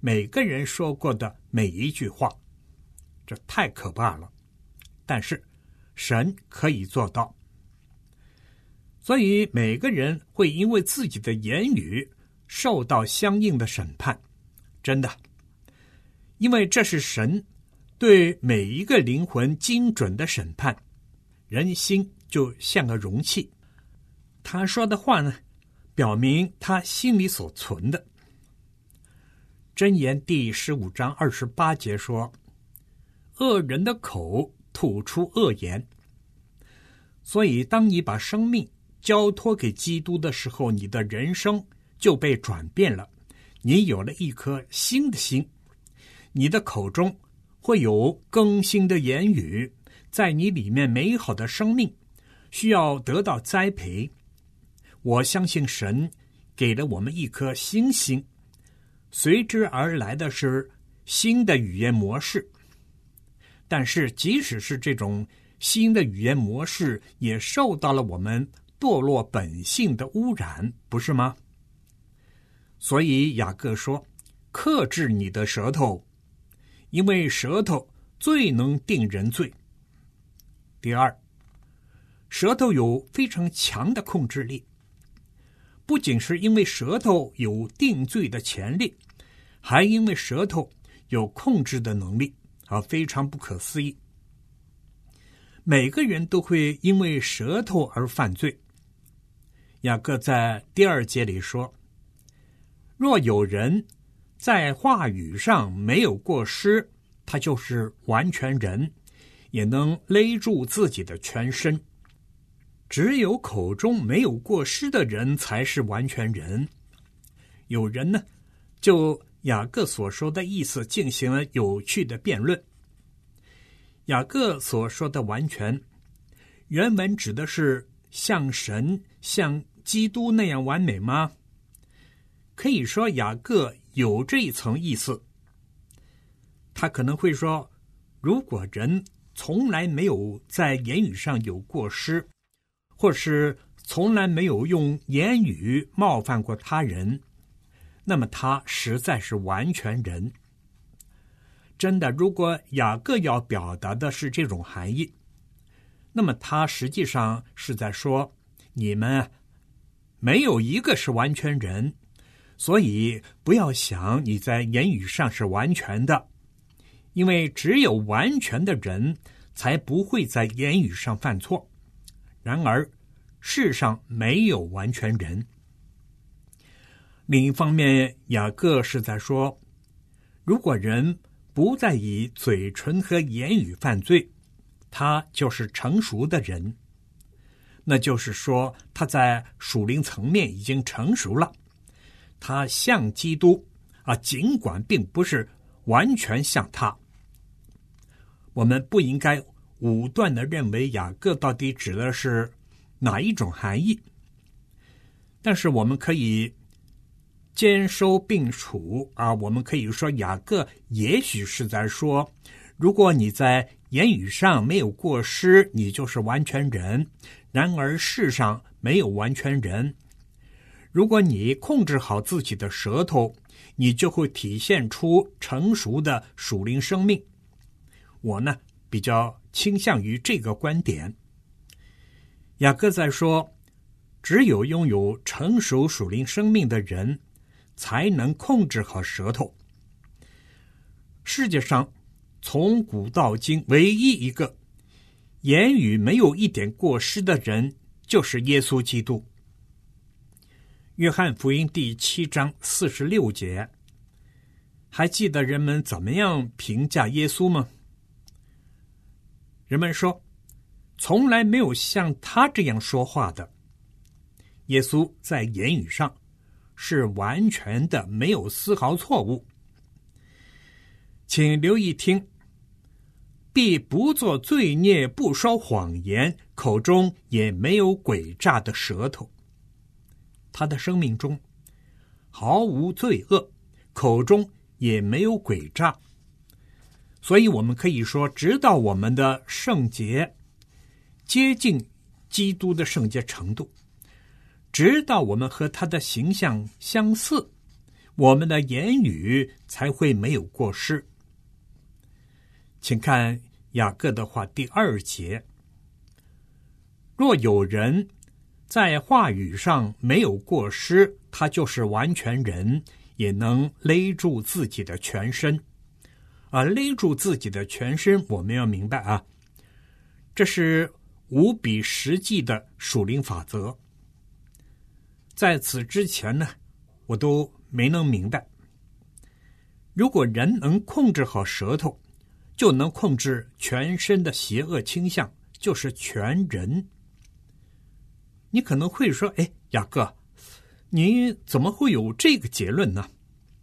每个人说过的每一句话，这太可怕了。但是神可以做到，所以每个人会因为自己的言语受到相应的审判，真的，因为这是神对每一个灵魂精准的审判。人心就像个容器，他说的话呢，表明他心里所存的。箴言第十五章二十八节说，恶人的口吐出恶言。所以当你把生命交托给基督的时候，你的人生就被转变了，你有了一颗新的心，你的口中会有更新的言语，在你里面美好的生命需要得到栽培。我相信神给了我们一颗新心，随之而来的是新的语言模式。但是即使是这种新的语言模式，也受到了我们堕落本性的污染，不是吗？所以雅各说，克制你的舌头，因为舌头最能定人罪。第二，舌头有非常强的控制力，不仅是因为舌头有定罪的潜力，还因为舌头有控制的能力，啊，非常不可思议。每个人都会因为舌头而犯罪。雅各在第二节里说，若有人在话语上没有过失，他就是完全人，也能勒住自己的全身。只有口中没有过失的人才是完全人。有人呢，就雅各所说的意思进行了有趣的辩论。雅各所说的完全，原文指的是像神、像基督那样完美吗？可以说雅各有这一层意思。他可能会说，如果人从来没有在言语上有过失，或是从来没有用言语冒犯过他人，那么他实在是完全人。真的，如果雅各要表达的是这种含义，那么他实际上是在说，你们没有一个是完全人，所以不要想你在言语上是完全的，因为只有完全的人才不会在言语上犯错。然而世上没有完全人。另一方面，雅各是在说，如果人不再以嘴唇和言语犯罪，他就是成熟的人。那就是说，他在属灵层面已经成熟了，他像基督啊，尽管并不是完全像他。我们不应该武断地认为雅各到底指的是哪一种含义，但是我们可以兼收并处啊，我们可以说雅各也许是在说，如果你在言语上没有过失，你就是完全人。然而世上没有完全人。如果你控制好自己的舌头，你就会体现出成熟的属灵生命。我呢，比较倾向于这个观点。雅各在说，只有拥有成熟属灵生命的人才能控制好舌头。世界上从古到今唯一一个言语没有一点过失的人，就是耶稣基督。约翰福音第七章四十六节，还记得人们怎么样评价耶稣吗？人们说，从来没有像他这样说话的。耶稣在言语上是完全的，没有丝毫错误。请留意听，必不做罪孽，不说谎言，口中也没有诡诈的舌头。他的生命中毫无罪恶，口中也没有诡诈。所以我们可以说，直到我们的圣洁接近基督的圣洁程度，直到我们和他的形象相似， 我们的言语才会没有过失。请看雅各的话第二节，若有人在话语上没有过失，他就是完全人，也能勒住自己的全身。而勒住自己的全身，我们要明白啊，这是无比实际的属灵法则。在此之前呢，我都没能明白，如果人能控制好舌头，就能控制全身的邪恶倾向，就是全人。你可能会说，哎，雅各，你怎么会有这个结论呢？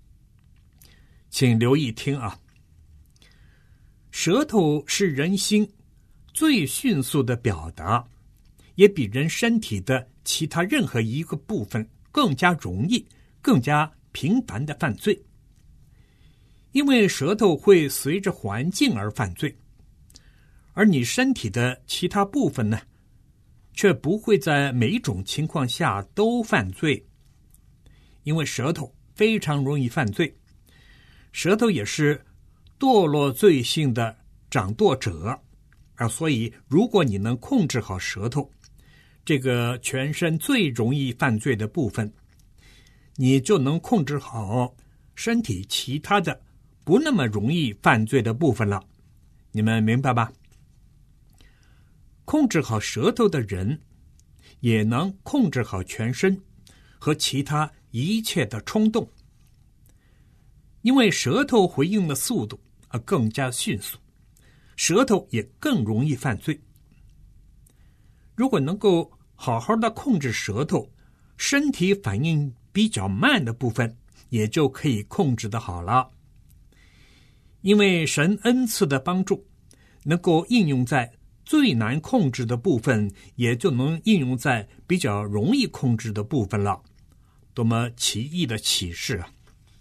请留意听啊，舌头是人心最迅速的表达，也比人身体的其他任何一个部分更加容易、更加频繁的犯罪。因为舌头会随着环境而犯罪，而你身体的其他部分呢，却不会在每一种情况下都犯罪。因为舌头非常容易犯罪，舌头也是堕落罪性的掌舵者啊，所以如果你能控制好舌头，这个全身最容易犯罪的部分，你就能控制好身体其他的不那么容易犯罪的部分了。你们明白吧？控制好舌头的人，也能控制好全身和其他一切的冲动，因为舌头回应的速度啊更加迅速，舌头也更容易犯罪。如果能够好好的控制舌头，身体反应比较慢的部分也就可以控制得好了。因为神恩赐的帮助能够应用在最难控制的部分，也就能应用在比较容易控制的部分了。多么奇异的启示啊！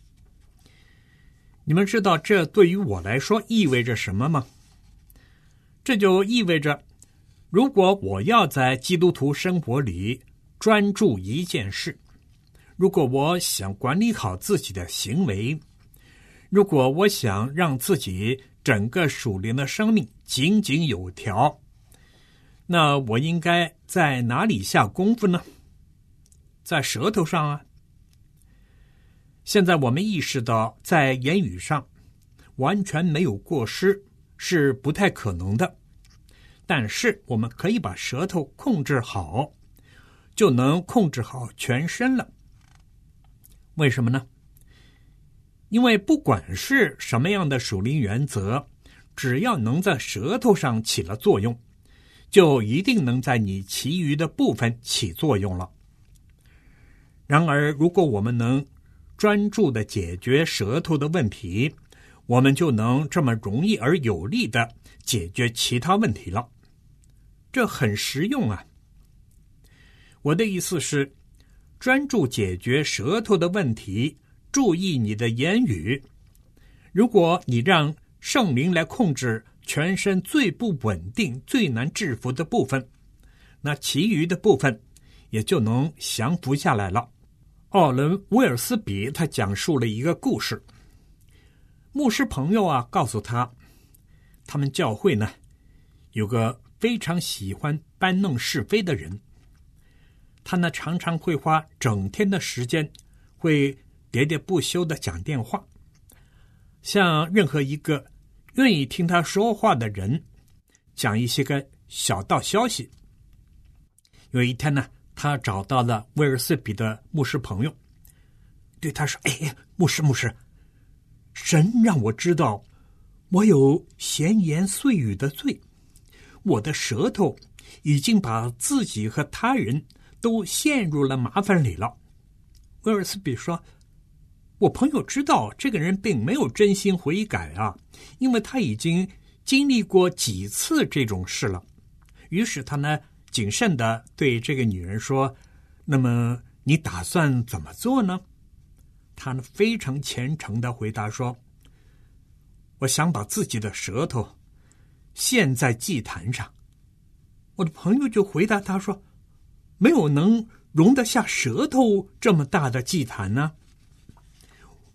你们知道这对于我来说意味着什么吗？这就意味着，如果我要在基督徒生活里专注一件事，如果我想管理好自己的行为，如果我想让自己整个属灵的生命井井有条，那我应该在哪里下功夫呢？在舌头上啊。现在我们意识到，在言语上完全没有过失是不太可能的，但是我们可以把舌头控制好，就能控制好全身了。为什么呢？因为不管是什么样的属灵原则，只要能在舌头上起了作用，就一定能在你其余的部分起作用了。然而，如果我们能专注地解决舌头的问题，我们就能这么容易而有力地解决其他问题了。这很实用啊！我的意思是，专注解决舌头的问题，注意你的言语。如果你让圣灵来控制全身最不稳定、最难制服的部分，那其余的部分也就能降服下来了。奥伦·威尔斯比他讲述了一个故事。牧师朋友啊告诉他，他们教会呢有个非常喜欢搬弄是非的人，他呢常常会花整天的时间，会喋喋不休地讲电话，向任何一个愿意听他说话的人讲一些个小道消息。有一天呢，他找到了威尔斯比的牧师朋友，对他说：哎，牧师牧师，神让我知道我有闲言碎语的罪，我的舌头已经把自己和他人都陷入了麻烦里了。威尔斯比说，我朋友知道这个人并没有真心悔改啊，因为他已经经历过几次这种事了。于是他呢谨慎地对这个女人说，那么你打算怎么做呢？她呢非常虔诚地回答说，我想把自己的舌头献在祭坛上。我的朋友就回答他说，没有能容得下舌头这么大的祭坛呢。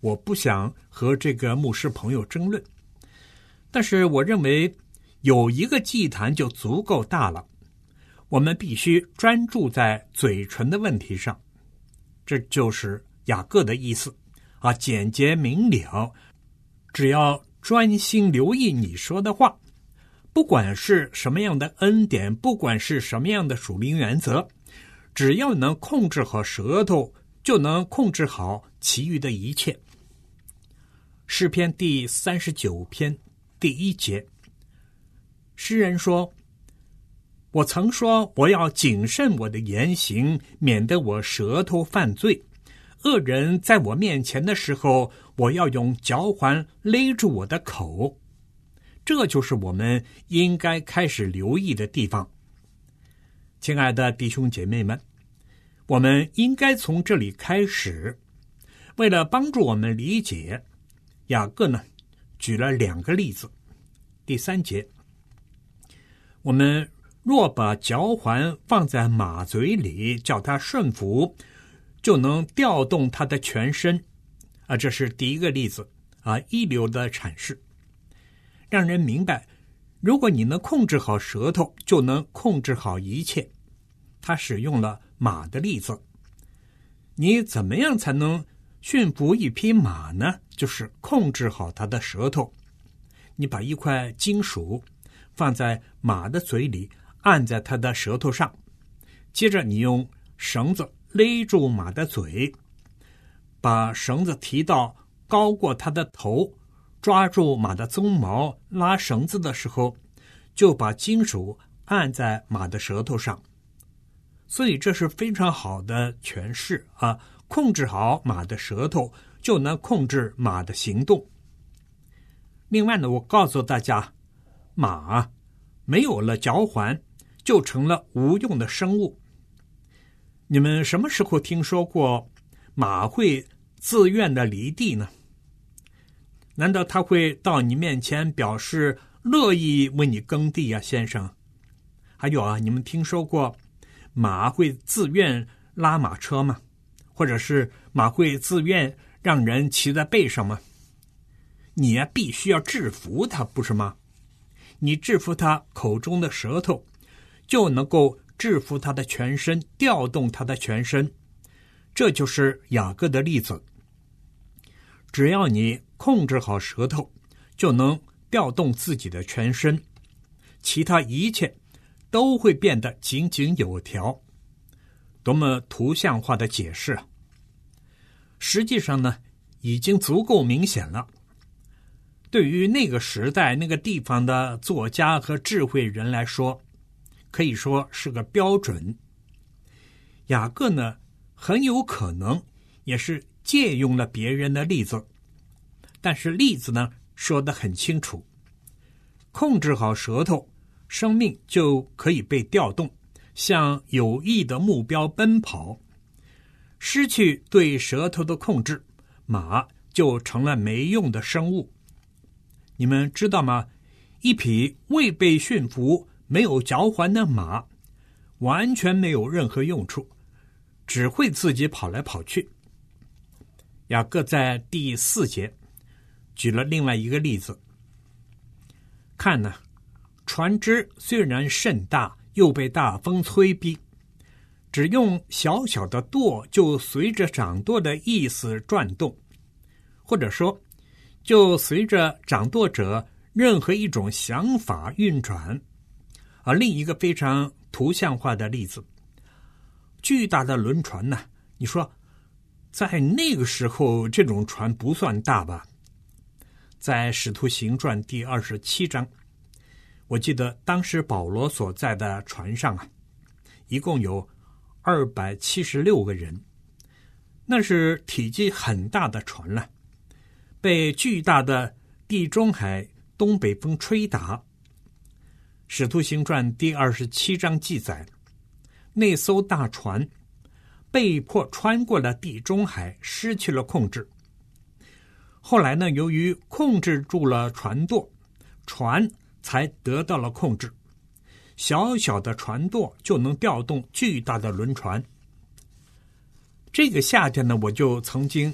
我不想和这个牧师朋友争论，但是我认为有一个祭坛就足够大了，我们必须专注在嘴唇的问题上。这就是雅各的意思啊，简洁明了，只要专心留意你说的话，不管是什么样的恩典，不管是什么样的属灵原则，只要能控制好舌头，就能控制好其余的一切。诗篇第三十九篇第一节，诗人说，我曾说我要谨慎我的言行，免得我舌头犯罪。恶人在我面前的时候，我要用嚼环勒住我的口。这就是我们应该开始留意的地方。亲爱的弟兄姐妹们，我们应该从这里开始。为了帮助我们理解，雅各呢举了两个例子。第三节，我们若把嚼环放在马嘴里，叫它顺服，就能调动它的全身啊，这是第一个例子啊，一流的阐释，让人明白，如果你能控制好舌头，就能控制好一切。他使用了马的例子，你怎么样才能驯服一匹马呢？就是控制好它的舌头。你把一块金属放在马的嘴里，按在它的舌头上，接着你用绳子勒住马的嘴，把绳子提到高过它的头，抓住马的鬃毛，拉绳子的时候就把金属按在马的舌头上。所以这是非常好的诠释啊！控制好马的舌头，就能控制马的行动。另外呢，我告诉大家，马没有了嚼环，就成了无用的生物。你们什么时候听说过马会自愿的离地呢？难道他会到你面前表示乐意为你耕地啊，先生？还有啊，你们听说过马会自愿拉马车吗？或者是马会自愿让人骑在背上吗？你啊，必须要制服它，不是吗？你制服它口中的舌头，就能够制服它的全身，调动它的全身。这就是雅各的例子。只要你控制好舌头，就能调动自己的全身，其他一切都会变得井井有条。多么图像化的解释啊！实际上呢，已经足够明显了。对于那个时代那个地方的作家和智慧人来说，可以说是个标准。雅各呢，很有可能也是借用了别人的例子，但是例子呢说得很清楚，控制好舌头，生命就可以被调动，向有益的目标奔跑。失去对舌头的控制，马就成了没用的生物。你们知道吗？一匹未被驯服、没有嚼环的马，完全没有任何用处，只会自己跑来跑去。雅各在第四节举了另外一个例子，看呢，船只虽然甚大，又被大风催逼，只用小小的舵就随着掌舵的意思转动，或者说就随着掌舵者任何一种想法运转。而另一个非常图像化的例子，巨大的轮船呢，你说在那个时候这种船不算大吧？在使徒行传第二十七章，我记得当时保罗所在的船上啊，一共有二百七十六个人，那是体积很大的船了，被巨大的地中海东北风吹打。使徒行传第二十七章记载，那艘大船被迫穿过了地中海，失去了控制。后来呢，由于控制住了船舵，船才得到了控制。小小的船舵就能调动巨大的轮船。这个夏天呢，我就曾经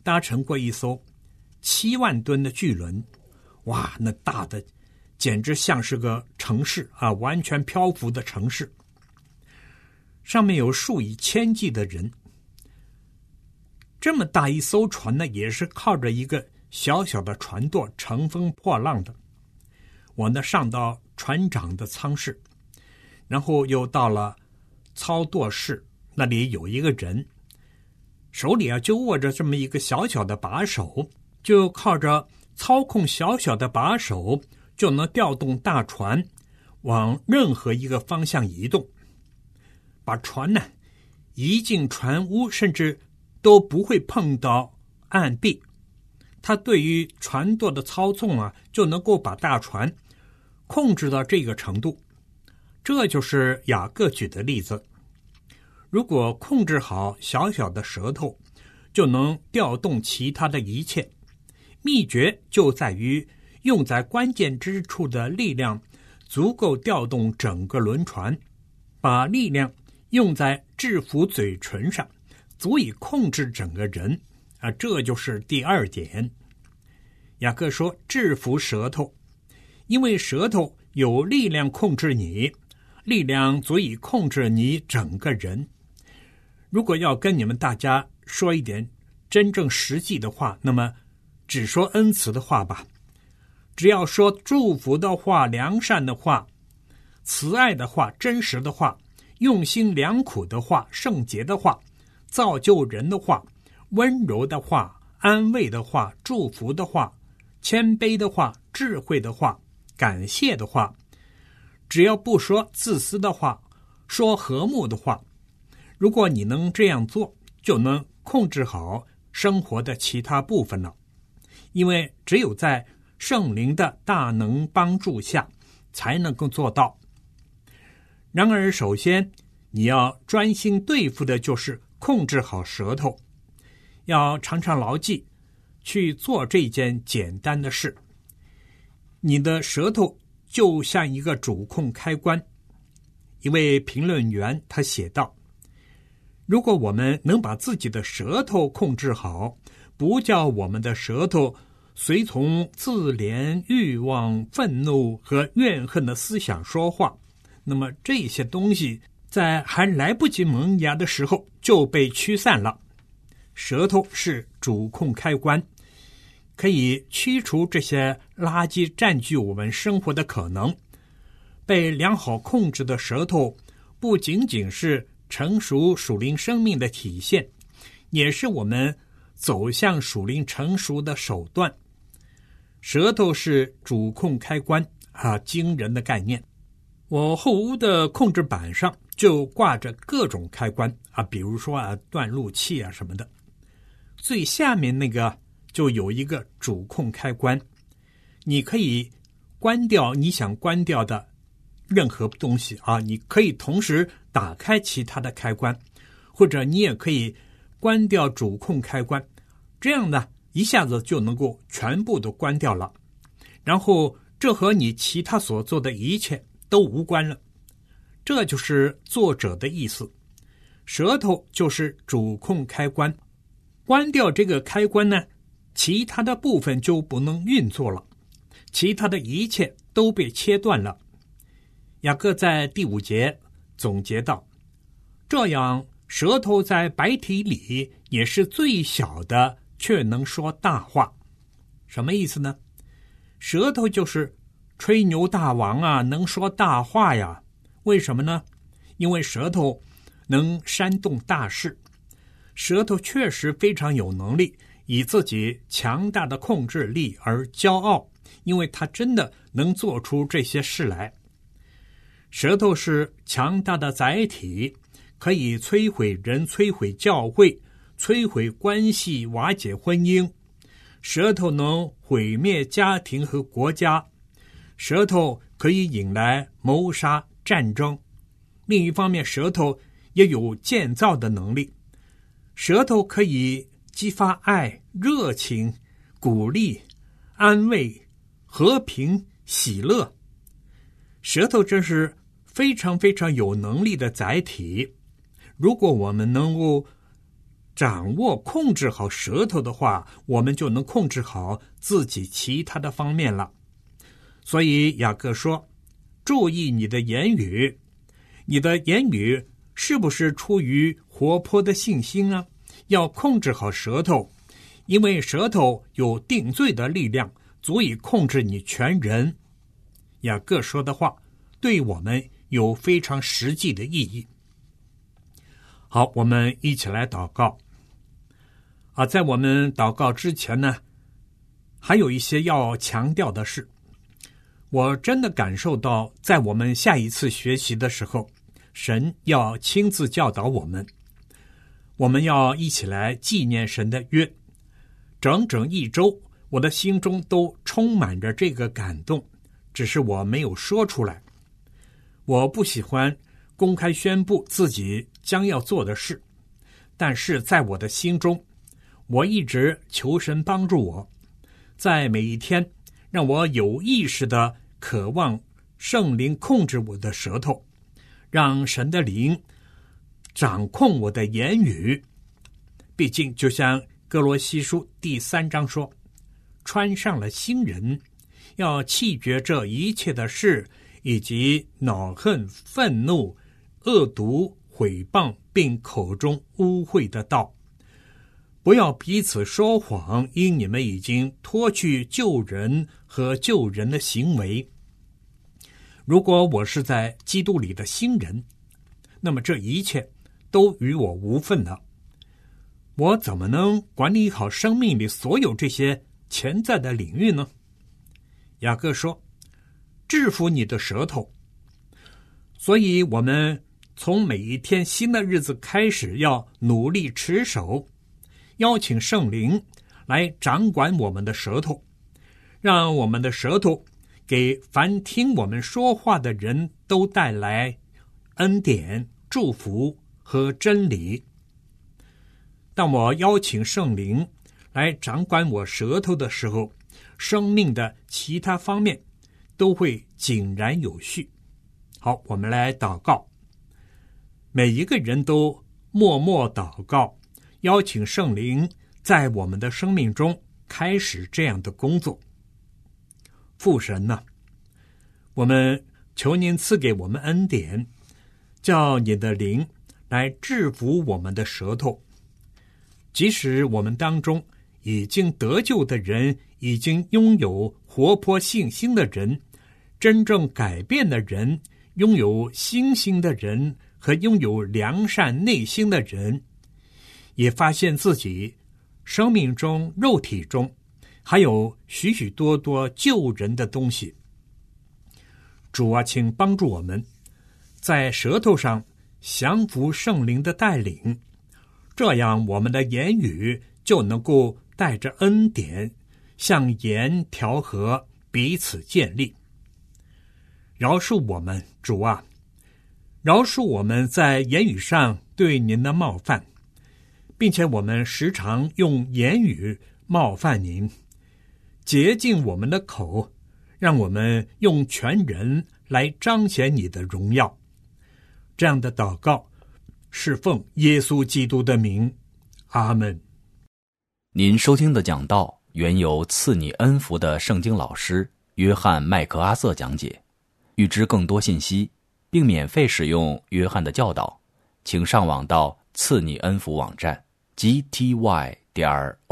搭乘过一艘七万吨的巨轮，哇，那大的简直像是个城市啊，完全漂浮的城市，上面有数以千计的人。这么大一艘船呢，也是靠着一个小小的船舵乘风破浪的。我呢上到船长的舱室，然后又到了操舵室，那里有一个人，手里啊就握着这么一个小小的把手，就靠着操控小小的把手就能调动大船往任何一个方向移动，把船呢移进船坞，甚至都不会碰到岸壁。他对于船舵的操纵啊，就能够把大船控制到这个程度。这就是雅各举的例子。如果控制好小小的舌头，就能调动其他的一切。秘诀就在于用在关键之处的力量足够调动整个轮船，把力量用在制服嘴唇上，足以控制整个人啊，这就是第二点。雅各说制服舌头，因为舌头有力量控制你，力量足以控制你整个人。如果要跟你们大家说一点真正实际的话，那么只说恩慈的话吧。只要说祝福的话、良善的话、慈爱的话、真实的话、用心良苦的话、圣洁的话、造就人的话、温柔的话、安慰的话、祝福的话、谦卑的话、智慧的话、感谢的话，只要不说自私的话，说和睦的话，如果你能这样做，就能控制好生活的其他部分了。因为只有在圣灵的大能帮助下才能够做到。然而首先你要专心对付的就是控制好舌头，要常常牢记去做这件简单的事。你的舌头就像一个主控开关。一位评论员他写道，如果我们能把自己的舌头控制好，不叫我们的舌头随从自怜、欲望、愤怒和怨恨的思想说话，那么这些东西在还来不及萌芽的时候就被驱散了。舌头是主控开关，可以驱除这些垃圾占据我们生活的可能。被良好控制的舌头不仅仅是成熟属灵生命的体现，也是我们走向属灵成熟的手段。舌头是主控开关啊，惊人的概念。我后屋的控制板上就挂着各种开关啊，比如说啊断路器啊什么的。最下面那个就有一个主控开关，你可以关掉你想关掉的任何东西啊，你可以同时打开其他的开关，或者你也可以关掉主控开关，这样呢一下子就能够全部都关掉了，然后这和你其他所做的一切都无关了。这就是作者的意思。舌头就是主控开关，关掉这个开关呢，其他的部分就不能运作了，其他的一切都被切断了。雅各在第五节总结道，这样舌头在百体里也是最小的，却能说大话。什么意思呢？舌头就是吹牛大王啊，能说大话呀。为什么呢？因为舌头能煽动大事。舌头确实非常有能力，以自己强大的控制力而骄傲，因为他真的能做出这些事来。舌头是强大的载体，可以摧毁人，摧毁教会，摧毁关系，瓦解婚姻。舌头能毁灭家庭和国家，舌头可以引来谋杀、战争。另一方面，舌头也有建造的能力，舌头可以激发爱、热情、鼓励、安慰、和平、喜乐。舌头真是非常非常有能力的载体。如果我们能够掌握控制好舌头的话，我们就能控制好自己其他的方面了。所以雅各说，注意你的言语，你的言语是不是出于活泼的信心啊？要控制好舌头，因为舌头有定罪的力量，足以控制你全人。雅各说的话对我们有非常实际的意义。好，我们一起来祷告。啊，在我们祷告之前呢，还有一些要强调的事。我真的感受到，在我们下一次学习的时候，神要亲自教导我们，我们要一起来纪念神的约。整整一周，我的心中都充满着这个感动，只是我没有说出来。我不喜欢公开宣布自己将要做的事，但是在我的心中，我一直求神帮助我，在每一天让我有意识地渴望圣灵控制我的舌头，让神的灵掌控我的言语。毕竟就像哥罗西书第三章说，穿上了新人，要弃绝这一切的事，以及恼恨、愤怒、恶毒、毁谤，并口中污秽的道。不要彼此说谎，因你们已经脱去救人和救人的行为。如果我是在基督里的新人，那么这一切都与我无分了。我怎么能管理好生命里所有这些潜在的领域呢？雅各说，制服你的舌头。所以我们从每一天新的日子开始，要努力持守，邀请圣灵来掌管我们的舌头，让我们的舌头给凡听我们说话的人都带来恩典、祝福和真理。当我邀请圣灵来掌管我舌头的时候，生命的其他方面都会井然有序。好，我们来祷告。每一个人都默默祷告，邀请圣灵在我们的生命中开始这样的工作。父神呢、啊，我们求您赐给我们恩典，叫你的灵来制服我们的舌头。即使我们当中已经得救的人，已经拥有活泼信心的人，真正改变的人，拥有新心的人和拥有良善内心的人，也发现自己生命中、肉体中还有许许多多救人的东西。主啊，请帮助我们在舌头上降服圣灵的带领，这样我们的言语就能够带着恩典，像盐调和，彼此建立。饶恕我们，主啊，饶恕我们在言语上对您的冒犯，并且我们时常用言语冒犯您，洁净我们的口，让我们用全人来彰显你的荣耀。这样的祷告是奉耶稣基督的名，阿们。 您收听的讲道原由赐你恩福的圣经老师约翰麦克阿瑟讲解。预知更多信息并免费使用约翰的教导，请上网到赐你恩福网站 g t y 点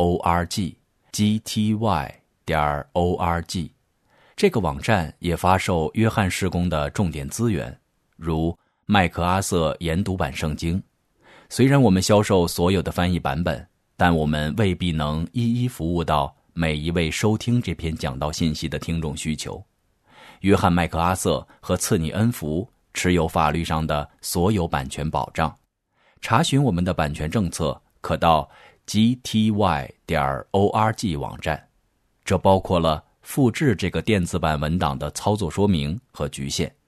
org g t y 点 org。 这个网站也发售约翰事工的重点资源，如麦克阿瑟研读版圣经。虽然我们销售所有的翻译版本，但我们未必能一一服务到每一位收听这篇讲道信息的听众需求。约翰麦克阿瑟和赐你恩福持有法律上的所有版权保障。查询我们的版权政策，可到 g t y 点 org 网站，这包括了复制这个电子版文档的操作说明和局限。